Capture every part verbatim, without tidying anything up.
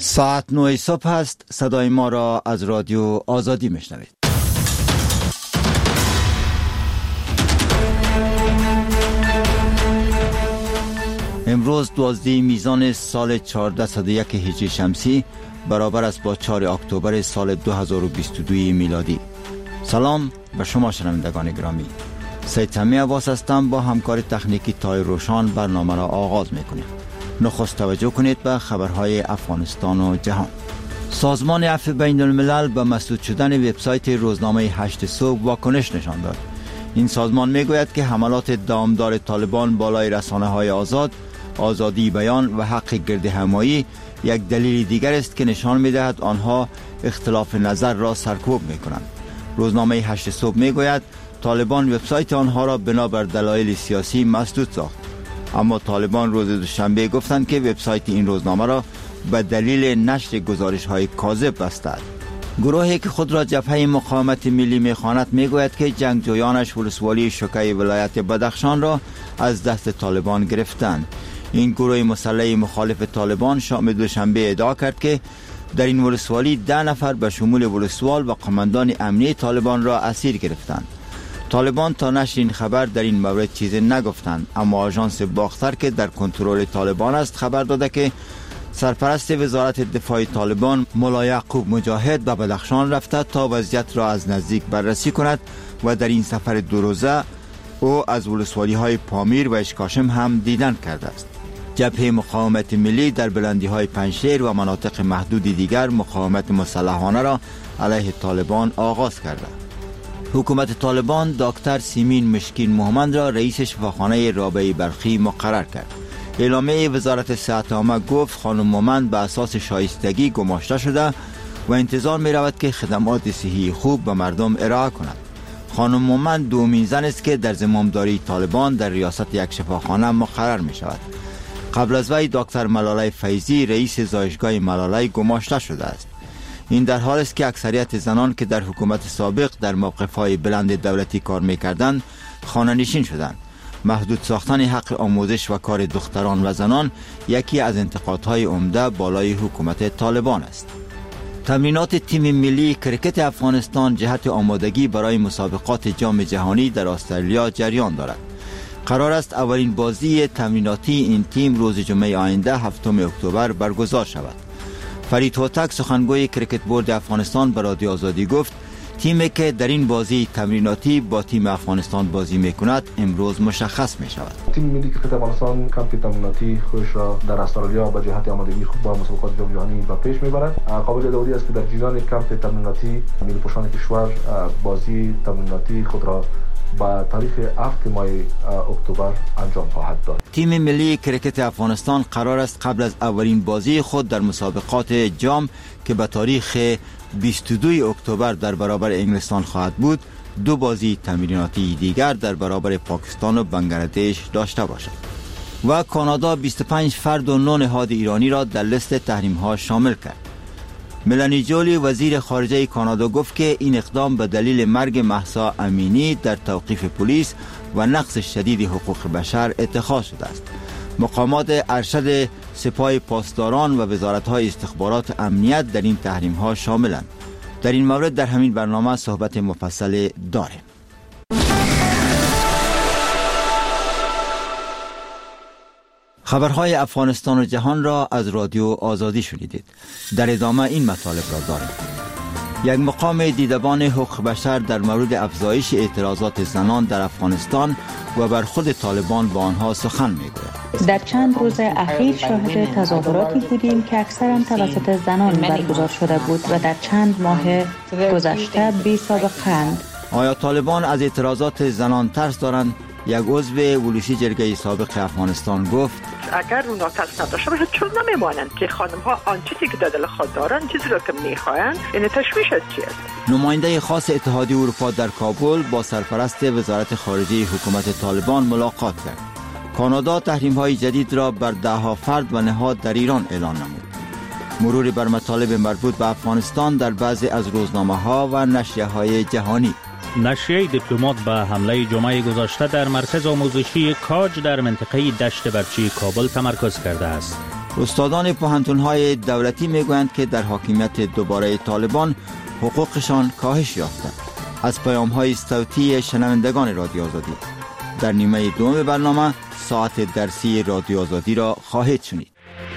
ساعت نه صبح است. صدای ما را از رادیو آزادی میشنوید. امروز دوازده میزان سال چهارصد و یک هجری شمسی برابر است با چهارم اکتبر سال دو هزار و بیست و دو میلادی. سلام به شما شنوندگان گرامی. سید سمی عباس هستم. با همکار تکنیکی تای روشان برنامه را آغاز میکنیم. نخست توجه کنید به خبرهای افغانستان و جهان. سازمان عفو بین الملل به مسدود شدن وبسایت روزنامه هشت صبح واکنش نشان داد. این سازمان میگوید که حملات دامدار طالبان بالای رسانه های آزاد، آزادی بیان و حق گرد همایی یک دلیل دیگر است که نشان میدهد آنها اختلاف نظر را سرکوب میکنند. روزنامه هشت صبح میگوید طالبان وبسایت آنها را بنابر دلایل سیاسی مسدود ساخت. اما طالبان روز دوشنبه گفتند که وبسایت این روزنامه را به دلیل نشر گزارش‌های کاذب بستند. گروهی که خود را جبهه مقاومت ملی می‌خواند میگوید که جنگجویانش ولسوالی شوکه ولایت بدخشان را از دست طالبان گرفتند. این گروه مسلح مخالف طالبان شام دوشنبه ادعا کرد که در این ولسوالی ده نفر به شمول ولسوال و قماندان امنی طالبان را اسیر گرفتند. طالبان تا نشر این خبر در این مورد چیزی نگفتند، اما آژانس باختر که در کنترل طالبان است خبر داده که سرپرست وزارت دفاع طالبان مولا یعقوب مجاهد به بدخشان رفته تا وضعیت را از نزدیک بررسی کند و در این سفر دو روزه او از ولسوالی های پامیر و اشکاشم هم دیدن کرده است. جبهه مقاومت ملی در بلندی های پنجشیر و مناطق محدودی دیگر مقاومت مسلحانه را علیه طالبان آغاز کرده. حکومت طالبان دکتر سیمین مشکین محمد را رئیس شفاخانه رابعه بلخی مقرر کرد. اعلامیه وزارت صحت عامه گفت خانم مومند به اساس شایستگی گماشته شده و انتظار می رود که خدمات صحی خوب به مردم ارائه کند. خانم مومند دومین زن است که در زمامداری طالبان در ریاست یک شفاخانه مقرر می شود. قبل از وی دکتر ملاله فیضی رئیس زایشگاه ملاله گماشته شده است. این در حال است که اکثریت زنان که در حکومت سابق در موقف‌های بلند دولتی کار می‌کردند خانه نشین شدند. محدود ساختن حق آموزش و کار دختران و زنان یکی از انتقادهای عمده بالای حکومت طالبان است. تمرینات تیم ملی کرکت افغانستان جهت آمادگی برای مسابقات جام جهانی در استرالیا جریان دارد. قرار است اولین بازی تمریناتی این تیم روز جمعه آینده هفتم اکتبر برگزار شود. فرید هوتک سخنگوی کرکت بورد افغانستان به رادیو آزادی گفت تیمی که در این بازی تمریناتی با تیم افغانستان بازی میکند امروز مشخص می شود. تیم ملی کرکت افغانستان کمپ تمریناتی خودش را در استرالیا به جهت آمادگی خوب با مسابقات جام جهانی به پیش میبرد. قابل داوری است که در جریان کمپ تمریناتی ملی پوشان کشور بازی تمریناتی خود را با تاریخ هفتم ماه اکتبر انجام خواهد داد. تیم ملی کرکت افغانستان قرار است قبل از اولین بازی خود در مسابقات جام که به تاریخ بیست و دو اکتبر در برابر انگلستان خواهد بود دو بازی تمریناتی دیگر در برابر پاکستان و بنگلادش داشته باشد. و کانادا بیست و پنج فرد و نه نهاد ایرانی را در لیست تحریم ها شامل کرد. ملانی جولی وزیر خارجه کانادا گفت که این اقدام به دلیل مرگ مهسا امینی در توقیف پلیس و نقض شدید حقوق بشر اتخاذ شده است. مقامات ارشد سپاه پاسداران و وزارت‌های استخبارات امنیت در این تحریم‌ها شاملند. در این مورد در همین برنامه صحبت مفصل داریم. خبرهای افغانستان و جهان را از رادیو آزادی شنیدید. در ادامه این مطالب را داریم. یک مقام دیدبان حقوق بشر در مورد افزایش اعتراضات زنان در افغانستان و بر خود طالبان با آنها سخن می‌گوید. در چند روز اخیر شاهد تظاهراتی بودیم که اکثرا توسط زنان برگزار شده بود و در چند ماه گذشته بی سابقه اند. آیا طالبان از اعتراضات زنان ترس دارند؟ یک عضو ولسی جرگه سابق افغانستان گفت اگر اونا ترس نداشته باشند چون نمیمانند که خانم ها آن چیزی که در دل خود دارند چیزی را که میخواهند این تشویش از چی است. نماینده خاص اتحادیه اروپا در کابل با سرپرست وزارت خارجه حکومت طالبان ملاقات کرد. کانادا تحریم‌های جدید را بر ده‌ها فرد و نهاد در ایران اعلان نمود. مرور بر مطالب مربوط به افغانستان در بعضی از روزنامه‌ها و نشریه‌های جهانی. نشریه دیپلمات به حمله جمعه گذشته در مرکز آموزشی کاج در منطقه دشت برچی کابل تمرکز کرده است. استادان پوهنتون‌های دولتی میگویند که در حاکمیت دوباره طالبان حقوقشان کاهش یافته. از پیام‌های صوتی شنوندگان رادیو آزادی در نیمه دوم برنامه ساعت درسی رادیو آزادی را خواهید شنید.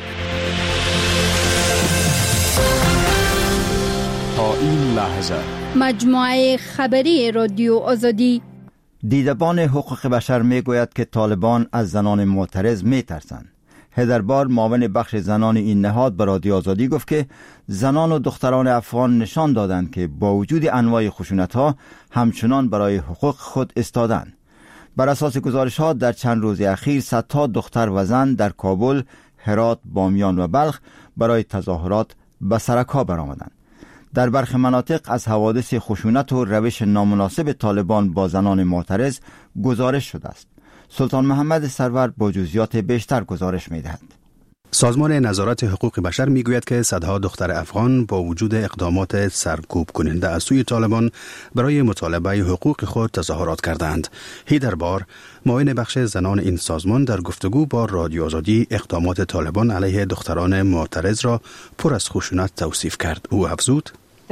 تا این لحظه مجموعه خبری رادیو آزادی. دیدبان حقوق بشر میگوید که طالبان از زنان معترض میترسند. هدربار معاون بخش زنان این نهاد به رادیو آزادی گفت که زنان و دختران افغان نشان دادند که با وجود انواع خشونت‌ها همچنان برای حقوق خود ایستادند. بر اساس گزارش‌ها در چند روز اخیر صدها دختر و زن در کابل، هرات، بامیان و بلخ برای تظاهرات به سرک‌ها برآمدند. در برخی مناطق از حوادث خشونت و روش نامناسب طالبان با زنان معترض گزارش شده است. سلطان محمد سرور با جزئیات بیشتر گزارش می‌دهد. سازمان نظارت حقوق بشر میگوید که صدها دختر افغان با وجود اقدامات سرکوب کننده از سوی طالبان برای مطالبه حقوق خود تظاهرات کردند. هیدربار معاون بخش زنان این سازمان در گفتگو با رادیو آزادی اقدامات طالبان علیه دختران معترض را پر از خشونت توصیف کرد. او افزود: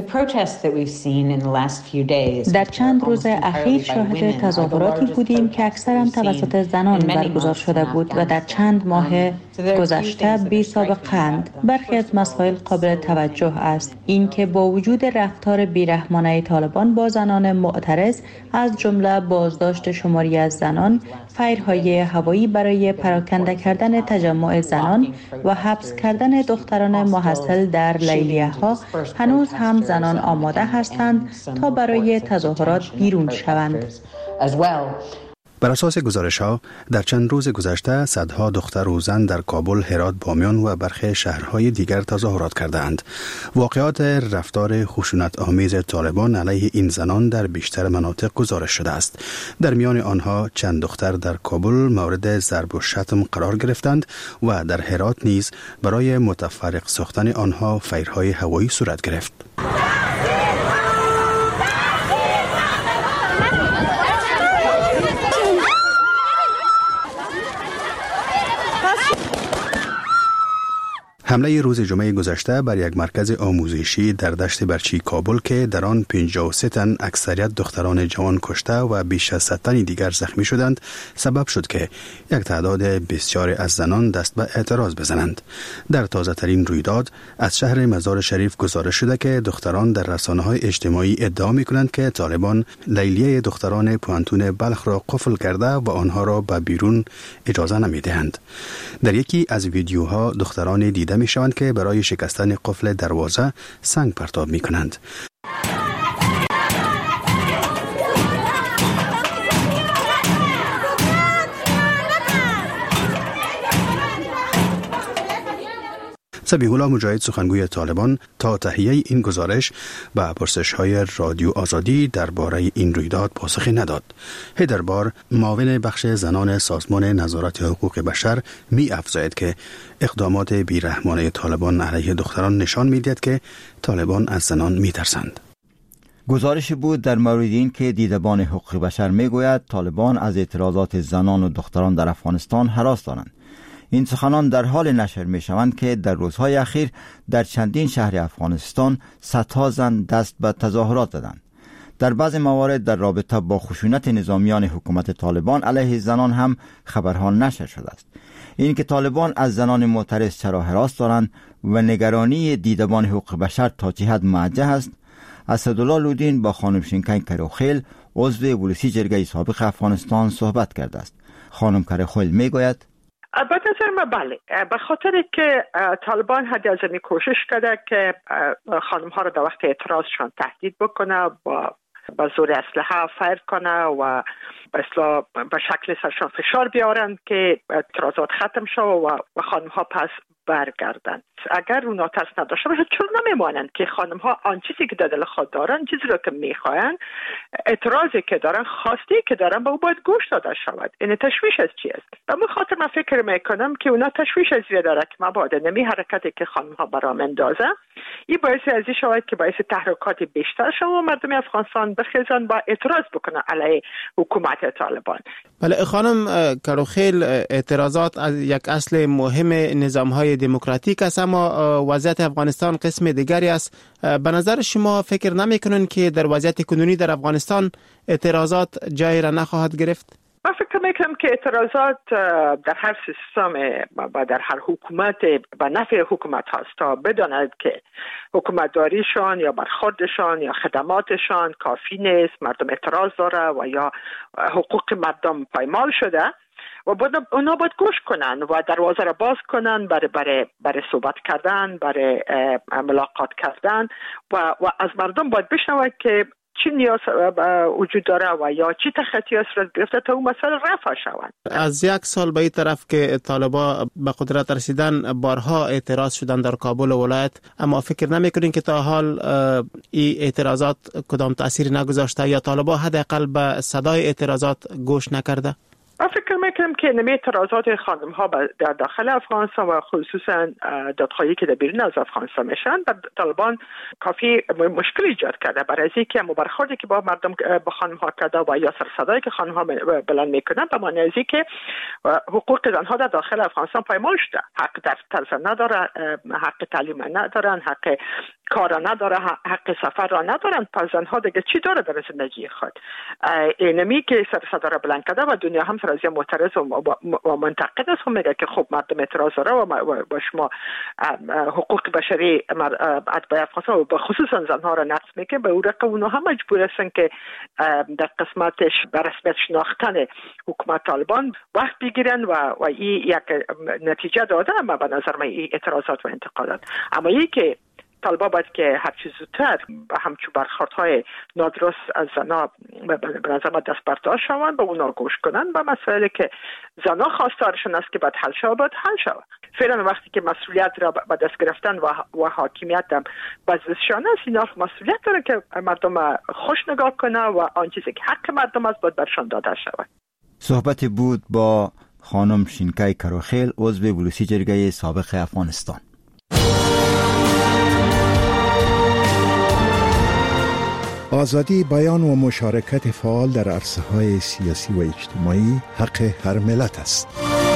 در چند روز اخیر شاهد تظاهراتی بودیم که اکثرا توسط زنان برگزار شده بود و در چند ماه گذشته بی سابقه‌اند. برخی از مسائل قابل توجه است. این که با وجود رفتار بیرحمانه طالبان با زنان معترض، از جمله بازداشت شماری از زنان، فیرهای هوایی برای پراکنده کردن تجمع زنان و حبس کردن دختران محصل در لیلیه ها، هنوز هم زنان آماده هستند تا برای تظاهرات بیرون شوند. بر اساس گزارش‌ها در چند روز گذشته صدها دختر و زن در کابل، هرات، بامیان و برخی شهرهای دیگر تظاهرات کردند. واقعات رفتار خشونت آمیز طالبان علیه این زنان در بیشتر مناطق گزارش شده است. در میان آنها چند دختر در کابل مورد ضرب و شتم قرار گرفتند و در هرات نیز برای متفرق ساختن آنها فیرهای هوایی صورت گرفت. حمله روز جمعه گذشته بر یک مرکز آموزشی در دشت برچی کابل که در آن پنجاه و سه تن اکثریت دختران جوان کشته و بیش از صد تن دیگر زخمی شدند سبب شد که یک تعداد بسیاری از زنان دست به اعتراض بزنند. در تازه ترین رویداد از شهر مزار شریف گزارش شده که دختران در رسانه‌های اجتماعی ادعا می‌کنند که طالبان لیلیه دختران پوهنتون بلخ را قفل کرده و آنها را به بیرون اجازه نمی‌دهند. در یکی از ویدیوها دختران دیده می شوند که برای شکستن قفل دروازه سنگ پرتاب می کنند. سبیح الله مجاهد سخنگوی طالبان تا تهیه این گزارش به پرسش‌های رادیو آزادی درباره این رویداد پاسخی نداد. هدربار معاون بخش زنان سازمان نظارت حقوق بشر می افزاید که اقدامات بیرحمانه طالبان علیه دختران نشان می‌دهد که طالبان از زنان می‌ترسند. گزارش بود در مورد این که دیدبان حقوق بشر می‌گوید طالبان از اعتراضات زنان و دختران در افغانستان هراس دارند. این سخنان در حال نشر می شوند که در روزهای اخیر در چندین شهر افغانستان صدها زن دست به تظاهرات زدند. در بعض موارد در رابطه با خشونت نظامیان حکومت طالبان علیه زنان هم خبرها نشر شده است. این که طالبان از زنان معترض چرا هراس دارند و نگرانی دیدبان حقوق بشر تا چه حد موجه است، اسدالله لودین با خانم شینکن کروخیل عضو ولسی جرگه سابق افغانستان صحبت کرده است. خانم کروخیل می گوید: به نظر من بله، به خاطر که طالبان حد از این کوشش کرده که خانم ها رو در وقت اعتراضشان تهدید بکنه، با با زور اسلحه فایر کنه و به اصطلاح به شکل سرشان فشار بیارند که اعتراضات ختم شد و خانم ها پس برگردند. اگر اونا ترس نداشته باشه چون نمیمانند که خانم ها آن چیزی که در دل خود دارن، چیزی رو که میخواین، اعتراضی که دارن، خواستی که دارن، با او باید گوش داده شود. این تشویش از چی است؟ به من خاطر من فکر میکنم که اونا تشویش از وی داره که مبادا نمی حرکتی که خانم ها برام اندازه این باعث از این شود که باعث تحرکات بیشتر شود و مردم افغانستان بخیزن با اعتراض بکنن علیه حکومت طالبان. بله خانم کروخیل، اعتراضات از یک اصل مهم نظام های دموکراتیک است، اما وضعیت افغانستان قسم دیگری است. به نظر شما فکر نمی‌کنین که در وضعیت کنونی در افغانستان اعتراضات جایی را نخواهد گرفت؟ من فکر میکنم که اعتراضات در هر سیستم و در هر حکومت به نفع حکومت هست تا بداند که حکومتداریشان یا برخوردشان یا خدماتشان کافی نیست، مردم اعتراض داره و یا حقوق مردم پایمال شده و اونا باید گوش کنن و دروازه را باز کنن برای برای برای صحبت کردن، برای ملاقات کردن و و از مردم باید بشنوند که چی نیاز وجود داره و یا چی تخطی صورت گرفته تا اون مسئله رفع شوند. از یک سال به این طرف که طالبان به قدرت رسیدن بارها اعتراض شدن در کابل و ولایت، اما فکر نمی‌کنین که تا حال این اعتراضات کدام تأثیری نگذاشته یا طالبان حداقل به صدای اعتراضات گوش نکرده؟ من فکر میکنم که نمی اعتراضات خانم ها در داخل افغانستان و خصوصا دادخواهی که در بیرون از افغانستان میشن در طالبان کافی مشکل ایجاد کرده، برای از اینکه برخوردی که با مردم با خانم ها کرده و یا سر صدایی که خانم ها بلند میکنن به معنی از اینکه حقوق زنها در داخل افغانستان پایمال شده، حق دفتر نداره، حق تعلیم ندارن، حق کار نداره، حق سفر را ندارن. پس زنها دیگه چی داره در زندگی خود؟ اینمی که سر صدا را بلند کرده و دنیا هم سر از معترض و منتقد است، میگه که خب مردم اعتراض داره و با شما حقوق بشری اتباع افغانستان و به خصوصا زنها را نقض میکنه. به اون رقم اونها هم مجبور هستن که در قسمتش به رسمیت شناختن حکومت طالبان وقت بگیرن و و این یک نتیجه داده. اما به نظر من این اعتراضات و انتقادات، اما این که طالبان باید که هر چیز زودتر به همچون برخوردهای نادرست از زنها به نظر من دست برداشت شوند، به اونا گوش کنن و مسئله که زنها خواستارشون است که باید حل شود باید حل شود. فعلا وقتی که مسئولیت را به دست گرفتن و, و حاکمیت هم بزشان است، اینا مسئولیت داره که مردم خوش نگاه کنه و آن چیزی که حق مردم است باید برشان داده شود. صحبت بود با خانم شینکای کروخیل، عضو بلوسی جرگه سابق افغانستان. آزادی بیان و مشارکت فعال در عرصه‌های سیاسی و اجتماعی حق هر ملت است.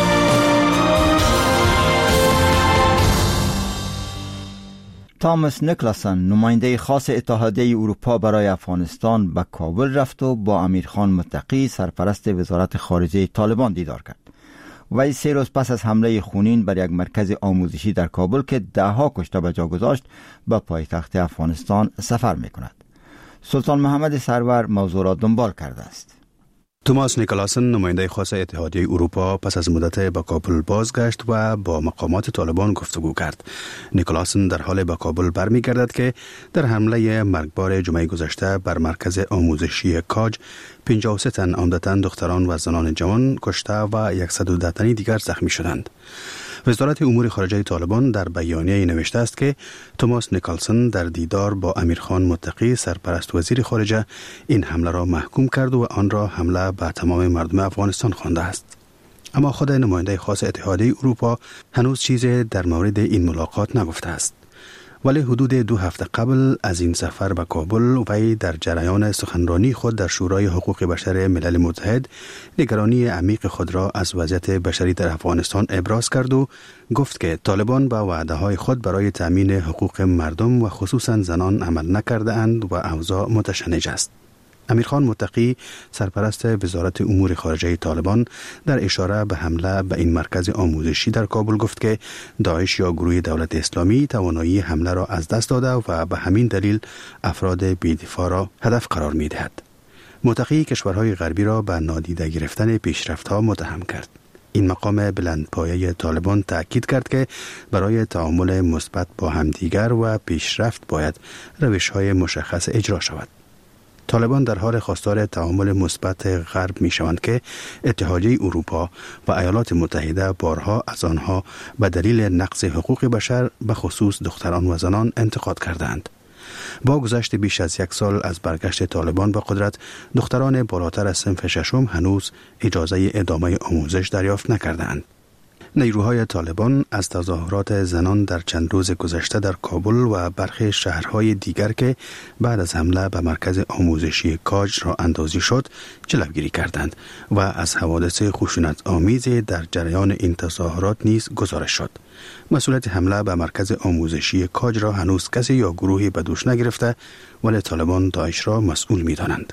تامس نیکلاسن، نماینده خاص اتحادیه اروپا برای افغانستان، به کابل رفت و با امیرخان متقی سرپرست وزارت خارجه طالبان دیدار کرد. وی سه روز پس از حمله خونین بر یک مرکز آموزشی در کابل که دهها کشته به جا گذاشت به پایتخت افغانستان سفر می‌کند. سلطان محمد سرور موضوع را دنبال کرده است. توماس نیکلاسن، نماینده خاص اتحادیه اروپا، پس از مدت به کابل بازگشت و با مقامات طالبان گفتگو کرد. نیکلاسن در حال به کابل برمیگردد که در حمله مرگبار جمعه گذشته بر مرکز آموزشی کاج پنجاه و سه تن عمدتاً دختران و زنان جوان کشته و صد و ده تنی دیگر زخمی شدند. وزارت امور خارجه طالبان در بیانیه نوشته است که توماس نیکلاسن در دیدار با امیرخان متقی سرپرست وزیر خارجه این حمله را محکوم کرد و آن را حمله به تمام مردم افغانستان خوانده است. اما خود نماینده خاص اتحادیه اروپا هنوز چیزی در مورد این ملاقات نگفته است. ولی حدود دو هفته قبل از این سفر به کابل وی در جریان سخنرانی خود در شورای حقوق بشر ملل متحد نگرانی عمیق خود را از وضعیت بشری در افغانستان ابراز کرد و گفت که طالبان با وعده‌های خود برای تامین حقوق مردم و خصوصا زنان عمل نکرده اند و اوضاع متشنج است. امیرخان متقی سرپرست وزارت امور خارجه طالبان در اشاره به حمله به این مرکز آموزشی در کابل گفت که داعش یا گروه دولت اسلامی توانایی حمله را از دست داده و به همین دلیل افراد بی‌دفاع را هدف قرار می‌دهد. متقی کشورهای غربی را به نادیده گرفتن پیشرفت‌ها متهم کرد. این مقام بلندپایه طالبان تأکید کرد که برای تعامل مثبت با همدیگر و پیشرفت باید روش‌های مشخص اجرا شود. طالبان در حال خواستار تعامل مثبت غرب می شوند که اتحادیه اروپا و ایالات متحده بارها از آنها به دلیل نقض حقوق بشر به خصوص دختران و زنان انتقاد کردند. با گذشت بیش از یک سال از برگشت طالبان به قدرت، دختران بالاتر از صنف ششم هنوز اجازه ادامه آموزش دریافت نکردند. نیروهای طالبان از تظاهرات زنان در چند روز گذشته در کابل و برخی شهرهای دیگر که بعد از حمله به مرکز آموزشی کاج را اندازی شد جلوگیری کردند و از حوادث خشونت آمیز در جریان این تظاهرات نیز گزارش شد. مسئولیت حمله به مرکز آموزشی کاج را هنوز کسی یا گروهی به دوش نگرفته، ولی طالبان داعش را مسئول می دانند.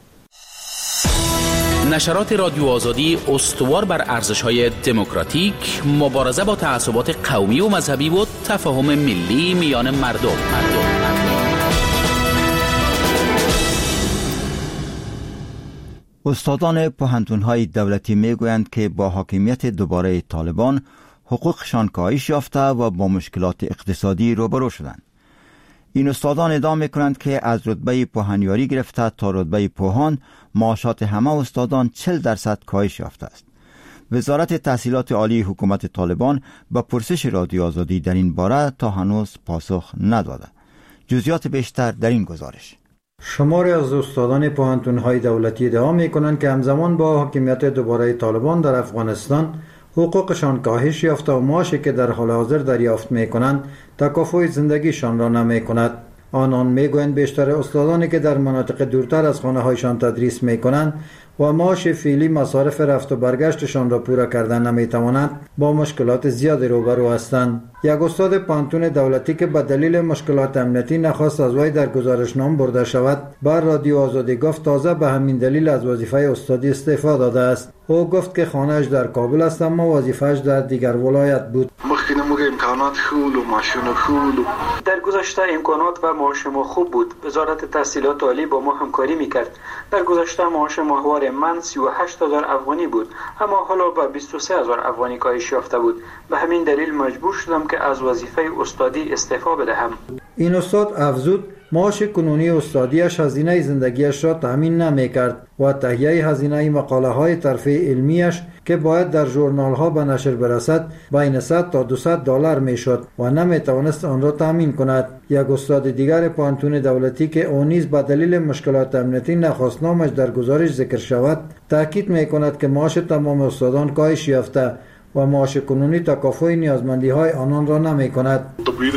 نشرات رادیو آزادی استوار بر ارزش‌های دموکراتیک، مبارزه با تعصبات قومی و مذهبی و تفاهم ملی میان مردم. مردم. استادان پوهنتون‌های دولتی میگویند که با حاکمیت دوباره طالبان حقوقشان کاهش یافته و با مشکلات اقتصادی روبرو شدند. این استادان ادعا میکنند که از رتبه پوهنیاری گرفته تا رتبه پوهان معاشات همه استادان چهل درصد کاهش یافته است. وزارت تحصیلات عالی حکومت طالبان به پرسش رادیو آزادی در این باره تا هنوز پاسخ نداده. جزئیات بیشتر در این گزارش. شماری از استادان پوهنتون‌های دولتی ادعا میکنند که همزمان با حاکمیت دوباره طالبان در افغانستان حقوقشان کاهش یافته و معاشی که در حال حاضر دریافت میکنند تکافؤ زندگیشان را نمیکند. آنان میگویند بیشتر استادانی که در مناطق دورتر از خانه هایشان تدریس میکنند و معاش فعلی مصارف رفت و برگشتشان را پورا کردن نمیتوانند، با مشکلات زیادی روبرو هستند. یک استاد پوهنتون دولتی که به دلیل مشکلات امنیتی نخواست از وی در گزارشنامه برده شود، بر رادیو آزادی گفت تازه به همین دلیل از وظیفه استادی استعفا داده است. او گفت که خانه‌اش در کابل است اما وظیفه‌اش در دیگر ولایت بود. امکانات خوب و ماشین خوب. در گذشته امکانات و معاش ما خوب بود. وزارت تحصیلات عالی با ما همکاری میکرد. در گذشته معاش ماهوار من سی و هشت هزار افغانی بود، اما حالا به بیست و سه هزار افغانی کاهش یافته بود. به همین دلیل مجبور شدم که از وظیفه استادی استعفا بدهم. این استاد افزود معاش کنونی استادیش هزینه زندگیش را تامین نمی‌کرد و تهیه هزینه مقاله های ترفیع علمیش که باید در ژورنال ها به نشر برسد بین صد تا دویست دلار میشد و نمیتوانست آن را تامین کند. یک استاد دیگر پوهنتون دولتی که او نیز به دلیل مشکلات امنیتی نخواست نامش در گزارش ذکر شود، تاکید میکند که معاش تمام استادان کاهش یافته و معاش کنونی تکافؤ نیازمندی های آنان را نمی کند.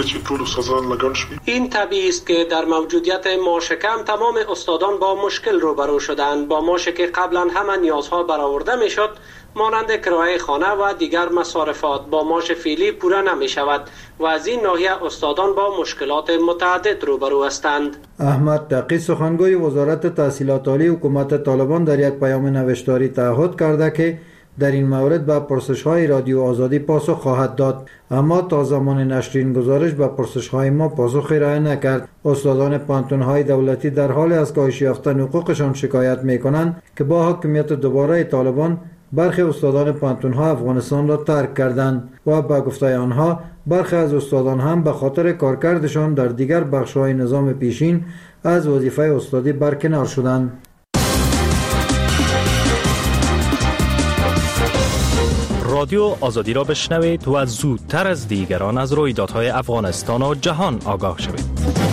این طبیعی است که در موجودیت معاش کم تمام استادان با مشکل روبرو شدند. با معاشی که قبلا همه نیازها برآورده می شد مانند کرایه خانه و دیگر مصارفات با معاش فعلی پورا نمی شود و از این ناحیه استادان با مشکلات متعدد روبرو هستند. احمد تقی سخنگوی وزارت تحصیلات عالی حکومت طالبان در یک پیام نوشتاری تعهد کرده که در این مورد به پرسش‌های رادیو آزادی پاسخ خواهد داد، اما تا زمان نشر این گزارش به پرسش‌های ما پاسخی ارائه نکرد. استادان پوهنتون‌های دولتی در حال از کاهش یافتن حقوقشان شکایت می‌کنند که با حاکمیت دوباره طالبان برخی استادان پوهنتون‌ها افغانستان را ترک کردند و با گفته آنها برخی از استادان هم به خاطر کارکردشان در دیگر بخش‌های نظام پیشین از وظیفه استادی برکنار شدند. رادیو آزادی را بشنوید و زودتر از دیگران از رویدادهای افغانستان و جهان آگاه شوید.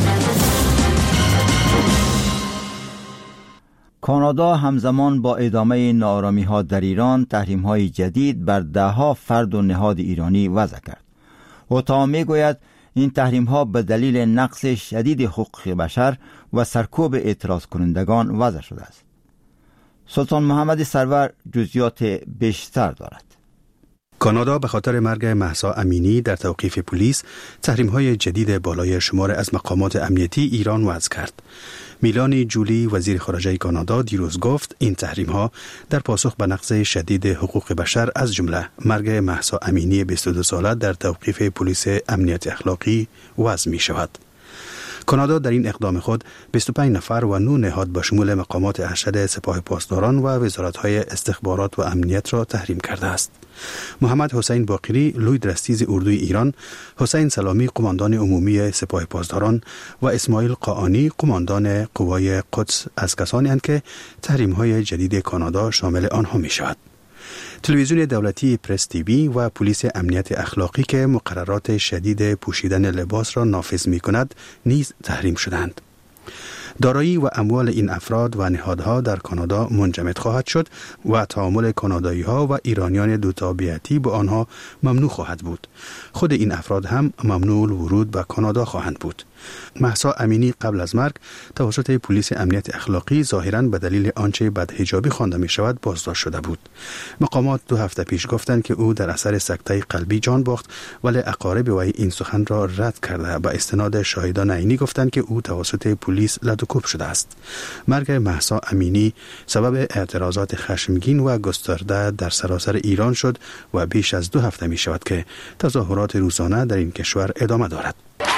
کانادا همزمان با ادامه ناآرامی‌ها در ایران تحریم‌های جدید بر ده‌ها فرد و نهاد ایرانی وضع کرد. اوتا می‌گوید این تحریم‌ها به دلیل نقض شدید حقوق بشر و سرکوب اعتراض کنندگان وضع شده است. سلطان محمد سرور جزئیات بیشتر دارد. کانادا به خاطر مرگ مهسا امینی در توقیف پلیس تحریم‌های جدید بالای شمار از مقامات امنیتی ایران وضع کرد. میلانی جولی وزیر خارجه کانادا دیروز گفت این تحریم‌ها در پاسخ به نقض شدید حقوق بشر از جمله مرگ مهسا امینی بیست و دو ساله در توقیف پلیس امنیت اخلاقی وضع می‌شود. کانادا در این اقدام خود بیست و پنج نفر و نه نهاد به شمول مقامات ارشد سپاه پاسداران و وزارت‌های استخبارات و امنیت را تحریم کرده است. محمد حسین باقری لوی درستیز اردوی ایران، حسین سلامی قماندان عمومی سپاه پاسداران و اسماعیل قاآنی قماندان قوای قدس از کسانی اند که تحریم‌های جدید کانادا شامل آنها می‌شود. تلویزیون دولتی پرس تیوی و پلیس امنیت اخلاقی که مقررات شدید پوشیدن لباس را نافذ می کند نیز تحریم شدند. دارایی و اموال این افراد و نهادها در کانادا منجمد خواهد شد و تعامل کانادایی ها و ایرانیان دوتابعیتی با آنها ممنوع خواهد بود. خود این افراد هم ممنوع ورود به کانادا خواهند بود. مهسا امینی قبل از مرگ توسط پلیس امنیت اخلاقی ظاهراً به دلیل آنچه بدحجابی خوانده می شود بازداشت شده بود. مقامات دو هفته پیش گفتند که او در اثر سکته قلبی جان باخت، ولی اقارب وی این سخن را رد کرده به استناد شاهدان عینی گفتند که او توسط پلیس لدوکوب شده است. مرگ مهسا امینی سبب اعتراضات خشمگین و گسترده در سراسر ایران شد و بیش از دو هفته می شود که تظاهرات روزانه در این کشور ادامه دارد.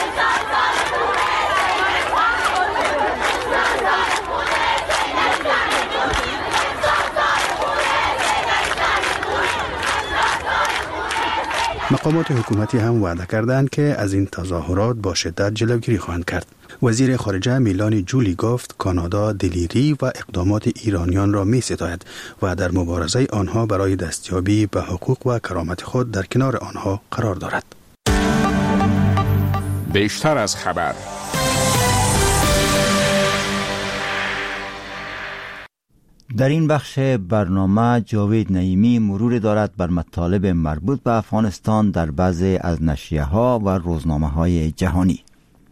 مقامات حکومتی هم وعده کردند که از این تظاهرات با شدت جلوگیری خواهند کرد. وزیر خارجه میلانی جولی گفت کانادا دلیری و اقدامات ایرانیان را می ستاید و در مبارزه آنها برای دستیابی به حقوق و کرامت خود در کنار آنها قرار دارد. بیشتر از خبر. در این بخش برنامه جاوید نعیمی مرور دارد بر مطالب مربوط به افغانستان در بعضی از نشریه‌ها و روزنامه‌های جهانی.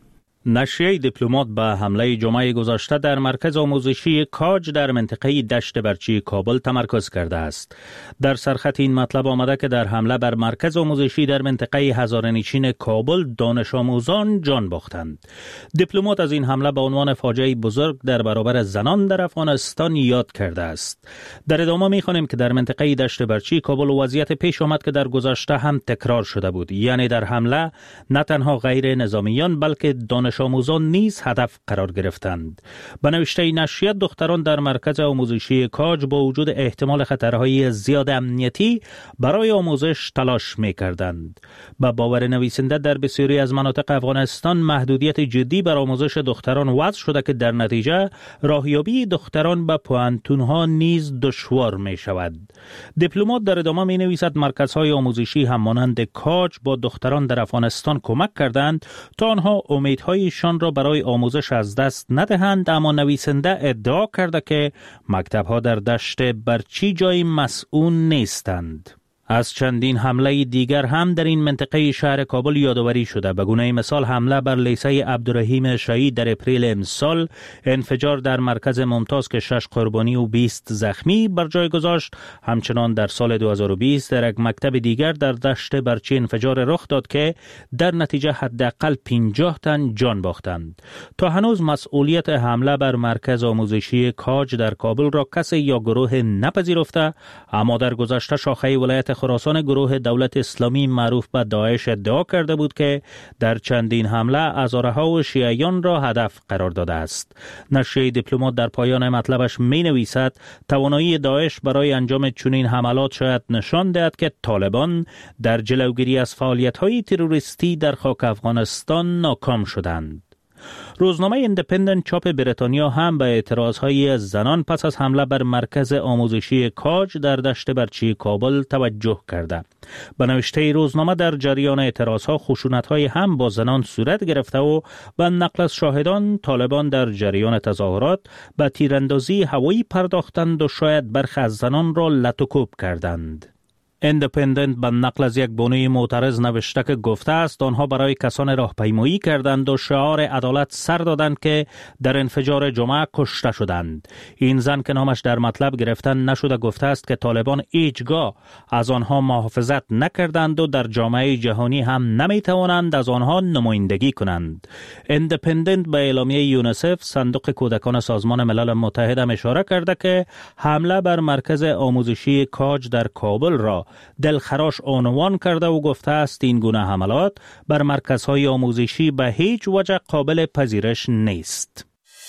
نشریه دیپلمات به حمله جمعه گذشته در مرکز آموزشی کاج در منطقه دشت برچی کابل تمرکز کرده است. در سرخط این مطلب آمده که در حمله بر مرکز آموزشی در منطقه هزارنشین کابل دانش آموزان جان باختند. دیپلمات از این حمله به عنوان فاجعه بزرگ در برابر زنان در افغانستان یاد کرده است. در ادامه می‌خوانیم که در منطقه دشت برچی کابل وضعیت پیش آمد که در گذشته هم تکرار شده بود، یعنی در حمله نه تنها غیر نظامیان بلکه دانش آموزان نیز هدف قرار گرفتند. به نوشته نشریه دختران در مرکز آموزشی کاج با وجود احتمال خطرهای زیاد امنیتی برای آموزش تلاش می‌کردند. با باور نویسنده در بسیاری از مناطق افغانستان محدودیت جدی بر آموزش دختران وضع شده که در نتیجه راهیابی دختران به پوهنتون‌ها نیز دشوار می‌شود. دیپلمات در ادامه می‌نویسد مرکزهای آموزشی هم مانند کاج با دختران در افغانستان کمک کردند تا آنها امیدهای شان را برای آموزش از دست ندهند، اما نویسنده ادعا کرده که مکتب‌ها در دشت برچی جای مسئول نیستند. از چندین حمله دیگر هم در این منطقه شهر کابل یادآوری شده. به گونه مثال حمله بر لیسه عبدالرحیم شهید در اپریل امسال، انفجار در مرکز ممتاز که شش قربانی و بیست زخمی بر جای گذاشت. همچنان در سال دو هزار و بیست در یک مکتب دیگر در دشت برچی انفجار رخ داد که در نتیجه حداقل پنجاه تن جان باختند. تا هنوز مسئولیت حمله بر مرکز آموزشی کاج در کابل را کسی یا گروه نپذیرفته، اما در گذشته شاخه ولایت خراسان گروه دولت اسلامی معروف به داعش ادعا کرده بود که در چندین حمله هزارها و شیعیان را هدف قرار داده است. نشریه دیپلمات در پایان مطلبش می نویسد توانایی داعش برای انجام چنین حملات شاید نشان دهد که طالبان در جلوگیری از فعالیت‌های تروریستی در خاک افغانستان ناکام شدند. روزنامه ایندیپندنت چاپ بریتانیا هم به اعتراضهای زنان پس از حمله بر مرکز آموزشی کاج در دشت برچی کابل توجه کرده. به نوشته روزنامه در جریان اعتراضها خشونت‌های هم با زنان صورت گرفته و به نقل از شاهدان طالبان در جریان تظاهرات به تیراندازی هوایی پرداختند و شاید برخی از زنان را لطوکوب کردند. ایندیپندنت به نقل از یک بانوی معترض نوشته که گفته است آنها برای کسان راهپیمایی کردند و شعار عدالت سر دادند که در انفجار جمعه کشته شدند. این زن که نامش در مطلب گرفتن نشده گفته است که طالبان هیچگاه از آنها محافظت نکردند و در جامعه جهانی هم نمیتوانند از آنها نمایندگی کنند. ایندیپندنت به اعلامیه یونیسف صندوق کودکان سازمان ملل متحد اشاره کرده که حمله بر مرکز آموزشی کاج در کابل را دلخراش عنوان کرده و گفته است این گونه حملات بر مرکزهای آموزشی به هیچ وجه قابل پذیرش نیست.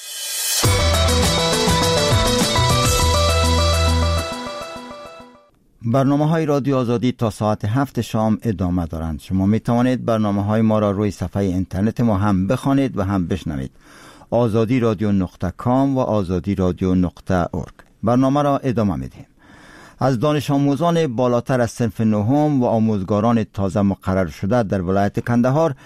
برنامه های رادیو آزادی تا ساعت هفت شام ادامه دارند. شما می توانید برنامه های ما را روی صفحه اینترنت ما هم بخوانید و هم بشنوید. آزادی رادیو نقطه کام و آزادی رادیو نقطه اورگ. برنامه را ادامه می دهیم. از دانش آموزان بالاتر از صنف نهم و آموزگاران تازه مقرر شده در ولایت کندهار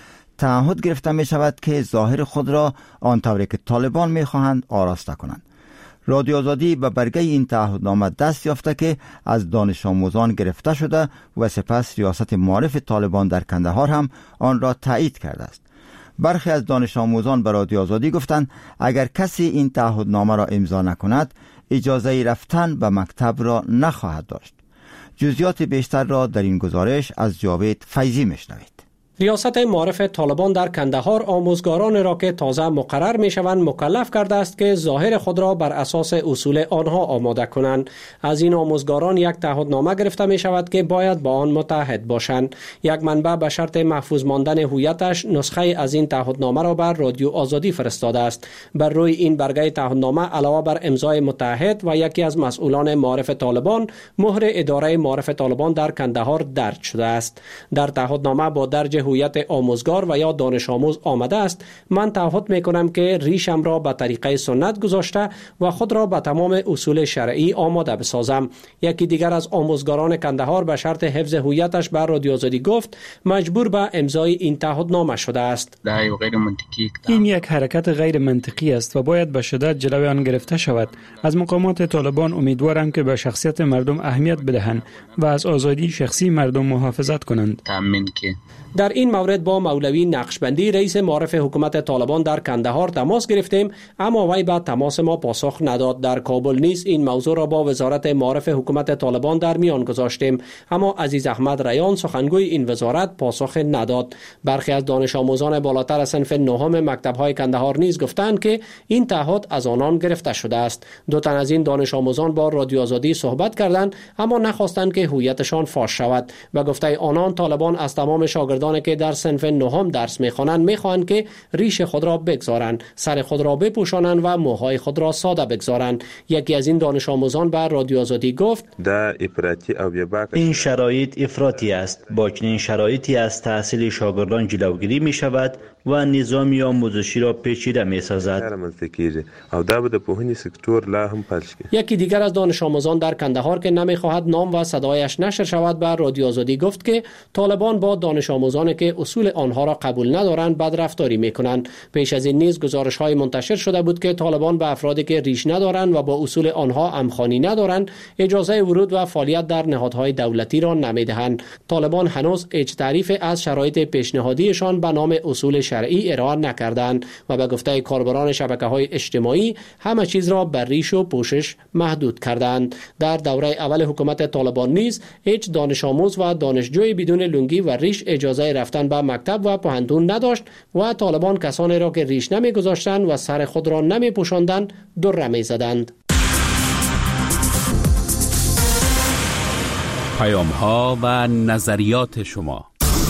تعهد گرفته می شود که ظاهر خود را آنطوری که طالبان می خواهند آراسته کنند. رادیو آزادی به برگه این تعهدنامه دست یافته که از دانش آموزان گرفته شده و سپس ریاست معارف طالبان در کندهار هم آن را تایید کرده است. برخی از دانش آموزان به رادیو آزادی گفتند اگر کسی این تعهدنامه را امضا نکند اجازه رفتن به مکتب را نخواهد داشت. جزئیات بیشتر را در این گزارش از جاوید فیضی میشنوید. ریاست معارف طالبان در کندهار آموزگاران را که تازه مقرر می شوند مکلف کرده است که ظاهر خود را بر اساس اصول آنها آماده کنند. از این آموزگاران یک تعهدنامه گرفته می شود که باید با آن متحد باشند. یک منبع به شرط محفوظ ماندن هویتش نسخه از این تعهدنامه را بر رادیو آزادی فرستاده است. بر روی این برگه تعهدنامه علاوه بر امضای متحد و یکی از مسئولان معارف طالبان، مهر اداره معارف طالبان در کندهار درج شده است. در تعهدنامه با درج هویت آموزگار و یا دانش آموز آمده است: من تعهد می کنم که ریشم را به طریقه سنت گذاشته و خود را به تمام اصول شرعی آماده بسازم. یکی دیگر از آموزگاران کندهار به شرط حفظ هویتش بر رادیو آزادی گفت مجبور به امضای این تعهدنامه شده است. غیر منطقی این یک حرکت غیر منطقی است و باید به شدت جلوی آن گرفته شود. از مقامات طالبان امیدوارم که به شخصیت مردم اهمیت بدهند و از آزادی شخصی مردم محافظت کنند. تامین که در این مورد با مولوی نقشبندی رئیس معارف حکومت طالبان در کندهار تماس گرفتیم، اما وی به تماس ما پاسخ نداد. در کابل نیز این موضوع را با وزارت معارف حکومت طالبان در میان گذاشتیم، اما عزیز احمد ریان سخنگوی این وزارت پاسخ نداد. برخی از دانش آموزان بالاتر از صنف نهم مکتب‌های کندهار نیز گفتند که این تعهد از آنان گرفته شده است. دو تن از این دانش آموزان با رادیو آزادی صحبت کردند، اما نخواستند که هویتشان فاش شود. و گفته آنان طالبان از تمام شاگردان که در صنف نهم درس می‌خوانند می‌خواهند که ریش خود را بگذارند، سر خود را بپوشانند و موهای خود را ساده بگذارند. یکی از این دانش آموزان بر رادیو آزادی گفت: این شرایط افراطی است. با چنین شرایطی از تحصیل شاگردان جلوگیری می‌شود و نظام آموزشی را پیچیده می‌سازد. یکی دیگر از دانش آموزان در کندهار که نمی‌خواهد نام و صدایش نشر شود بر رادیو آزادی گفت که طالبان با دانش آموزانی که اصول آنها را قبول ندارند بدرفتاری می‌کنند. پیش از این نیز گزارش‌های منتشر شده بود که طالبان به افرادی که ریش ندارند و با اصول آنها همخوانی ندارند اجازه ورود و فعالیت در نهادهای دولتی را نمی‌دهند. طالبان هنوز هیچ تعریف از شرایط پیشنهادیشان به نام اصول شرعی ارائه نکردند و به گفته کاربران شبکه‌های اجتماعی همه چیز را بر ریش و پوشش محدود کردند. در دوره اول حکومت طالبان نیز هیچ دانش آموز و دانشجوی بدون لنگی و ریش اجازه رفتن به مکتب و پوهنتون نداشت و طالبان کسانی را که ریش نمی‌گذاشتند و سر خود را نمی‌پوشاندند دره می‌زدند. پیام‌ها و نظریات شما.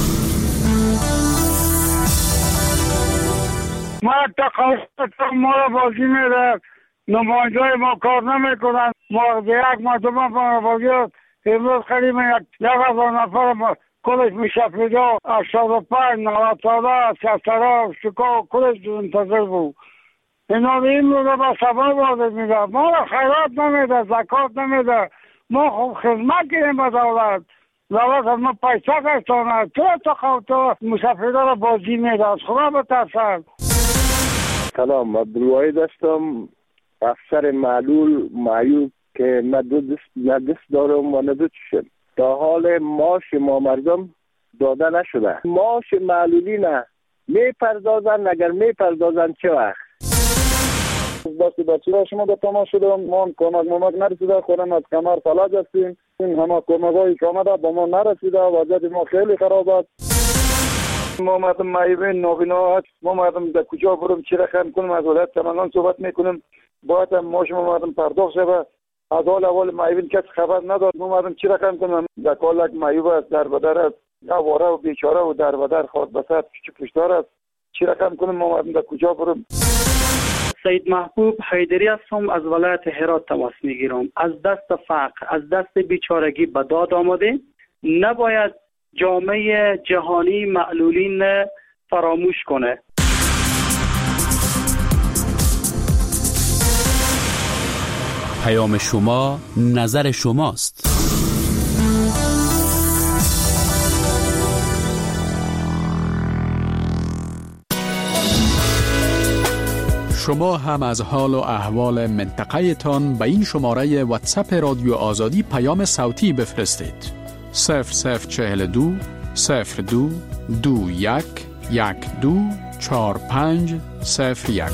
ما تقاضا ما را بازی میده، نماینده‌های ما کار نمیکنند. ما یک مرتبه ما بازی امروز خیلی یک یک هزار نفر ما کلش میشه پیدا هشتاد و پنج نود ساله سیاسترا شکا کلش منتظر بود. اینا این رو به سبب وارد میده، ما را خیرات نمیده، زکات نمیده. ما خوب خدمت کنیم به دولت، دولت از ما پیسه گشتانه. تو تو تو مسافرها را بازی میده، از خدا بترسن. سلام، عبدالواحد هستم، افسر معلول معیوب که نه دست نه دست دارم و نه دو چشم. تا حال معاش ما مردم داده نشده. معاش معلولی نه میپردازن، اگر میپردازن چه وقت؟ بسی بچه شما به تماس شدم، ما کمک ممک نرسیده، خودم از کمر فلج هستیم. این همه کمک هایی که آمده با ما نرسیده، وضعیت ما خیلی خراب است. ما مردم معیوبین نابینا هست، ما مردم در کجا برم چی رقم کنم، از ولایت سمنگان صحبت میکنیم، باید هم ما شما مردم پرداخت شده. از حال اول معیوبین کسی خبر نداد، ما مردم چی رقم کنم، در کالک معیوب است، در بدر است، آواره و بیچاره و در بدر خواهد بسد کچه پشتار است، چی رقم کنم، ما مردم در کجا برم. سید محبوب حیدری هستم، از ولایت هرات تماس میگیرم. از دست فقر، از دست بیچارگی به داد آمده، نباید جامعه جهانی معلولین فراموش کنه. پیام شما نظر شماست. شما هم از حال و احوال منطقه تان به این شماره واتساپ رادیو آزادی پیام صوتی بفرستید. صفر صفر چهل دو صفر دو دو یک یک دو چهار پنج صفر یک.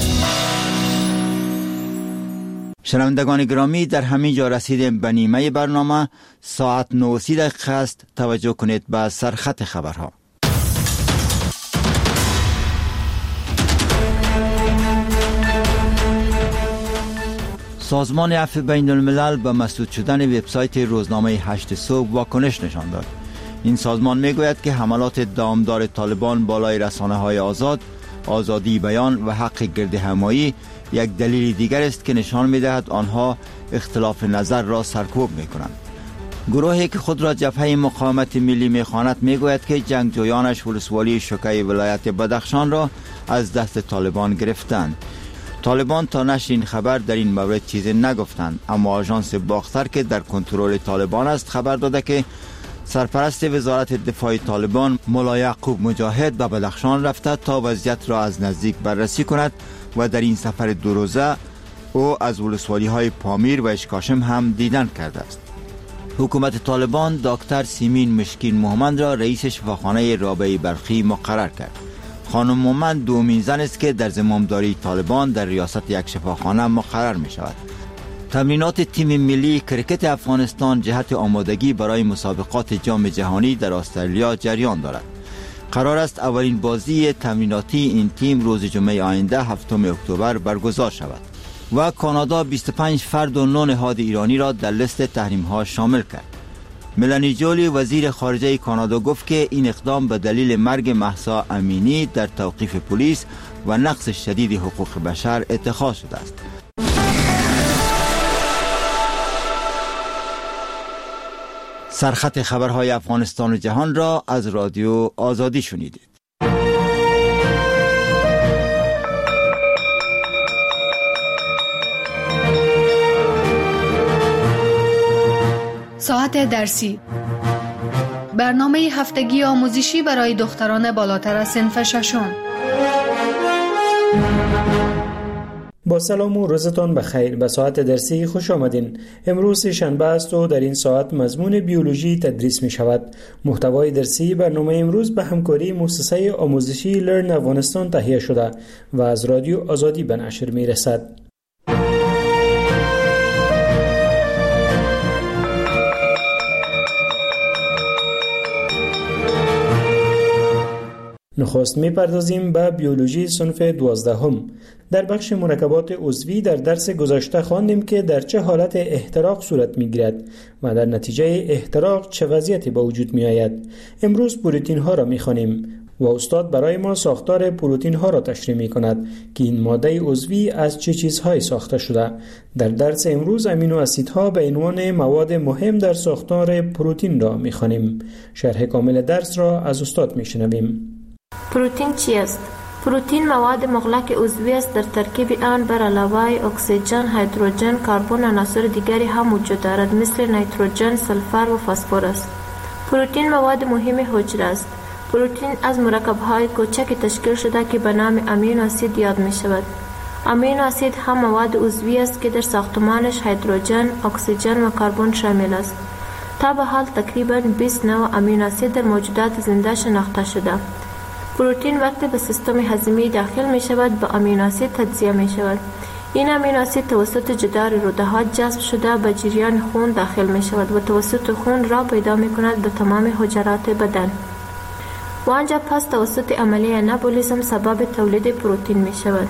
شنوندگان گرامی، در همین جا رسیدیم به نیمه برنامه. ساعت نه و سی دقیقه است. توجه کنید به سرخط خبرها. سازمان عفو بین الملل به مسدود شدن وبسایت روزنامه هشت صبح واکنش نشان داد. این سازمان میگوید که حملات دامدار طالبان بالای رسانه های آزاد، آزادی بیان و حق گرد همایی یک دلیل دیگر است که نشان می‌دهد آنها اختلاف نظر را سرکوب می‌کنند. گروهی که خود را جبهه مقاومت ملی می‌خواند میگوید که جنگجویانش ولسوالی شوکه ولایت بدخشان را از دست طالبان گرفتند. طالبان تا نشر این خبر در این مورد چیزی نگفتند، اما آژانس باختر که در کنترل طالبان است خبر داده که سرپرست وزارت دفاع طالبان مولا یعقوب مجاهد به بدخشان رفته تا وضعیت را از نزدیک بررسی کند و در این سفر دو روزه او از ولسوالی های پامیر و اشکاشم هم دیدن کرده است. حکومت طالبان دکتر سیمین مشکین مومند را رئیس شفاخانه رابعه برخی مقرر کرد. خانم مومند دومین زن است که در زمامداری طالبان در ریاست یک شفاخانه مقرر می شود. تمرینات تیم ملی کرکت افغانستان جهت آمادگی برای مسابقات جام جهانی در استرالیا جریان دارد. قرار است اولین بازی تمریناتی این تیم روز جمعه آینده هفتم اکتبر برگزار شود. و کانادا بیست و پنج فرد و نه نهاد ایرانی را در لیست تحریم ها شامل کرد. ملانی جولی وزیر خارجه کانادا گفت که این اقدام به دلیل مرگ مهسا امینی در توقیف پلیس و نقض شدید حقوق بشر اتخاذ شده است. سرخط خبرهای افغانستان و جهان را از رادیو آزادی شنیدید. ساعت درسی، برنامه هفتگی آموزشی برای دختران بالاتر از صنف ششم. با سلام و روزتان بخیر. به ساعت درسی خوش آمدین. امروز شنبه است و در این ساعت مضمون بیولوژی تدریس می شود. محتوای درسی برنامه امروز به همکاری مؤسسه آموزشی لرن افغانستان تهیه شده و از رادیو آزادی به نشر می رسد. نخست می پردازیم به بیولوژی صنف دوازدهم. در بخش مرکبات عضوی در درس گذشته خواندیم که در چه حالت احتراق صورت می گیرد و در نتیجه احتراق چه وضعیتی به وجود می آید. امروز پروتئین ها را می خوانیم و استاد برای ما ساختار پروتئین ها را تشریح می کند که این ماده عضوی از چه چیزهایی ساخته شده. در درس امروز امینو اسیدها به عنوان مواد مهم در ساختار پروتئین را می خوانیم. شرح کامل درس را از استاد می شنویم. پروتئین چی است؟ پروتئین مواد مغلق عضوی است. در ترکیب آن بر علاوه اکسیژن، هیدروژن، کربن و عناصر دیگری هم وجود دارد مثل نیتروژن، سلفر و فسفر است. پروتئین مواد مهم حجره است. پروتئین از مرکب‌های کوچکی تشکیل شده که به نام امینو اسید یاد می شود. امینو اسید هم مواد عضوی است که در ساختمانش هیدروژن، اکسیژن و کربن شامل است. تا به حال تقریباً بیست نوع امینو اسید در موجودات زنده شناخته شده. پروتئین وقتی به سیستم هضمی داخل می شود به امینو اسید تجزیه می شود. این امینو اسید توسط جدار روده‌ها جذب شده به جریان خون داخل می شود و توسط خون راه پیدا می کند به تمام حجرات بدن و آنجا پس توسط عملیه انابولیسم سبب تولید پروتئین می شود.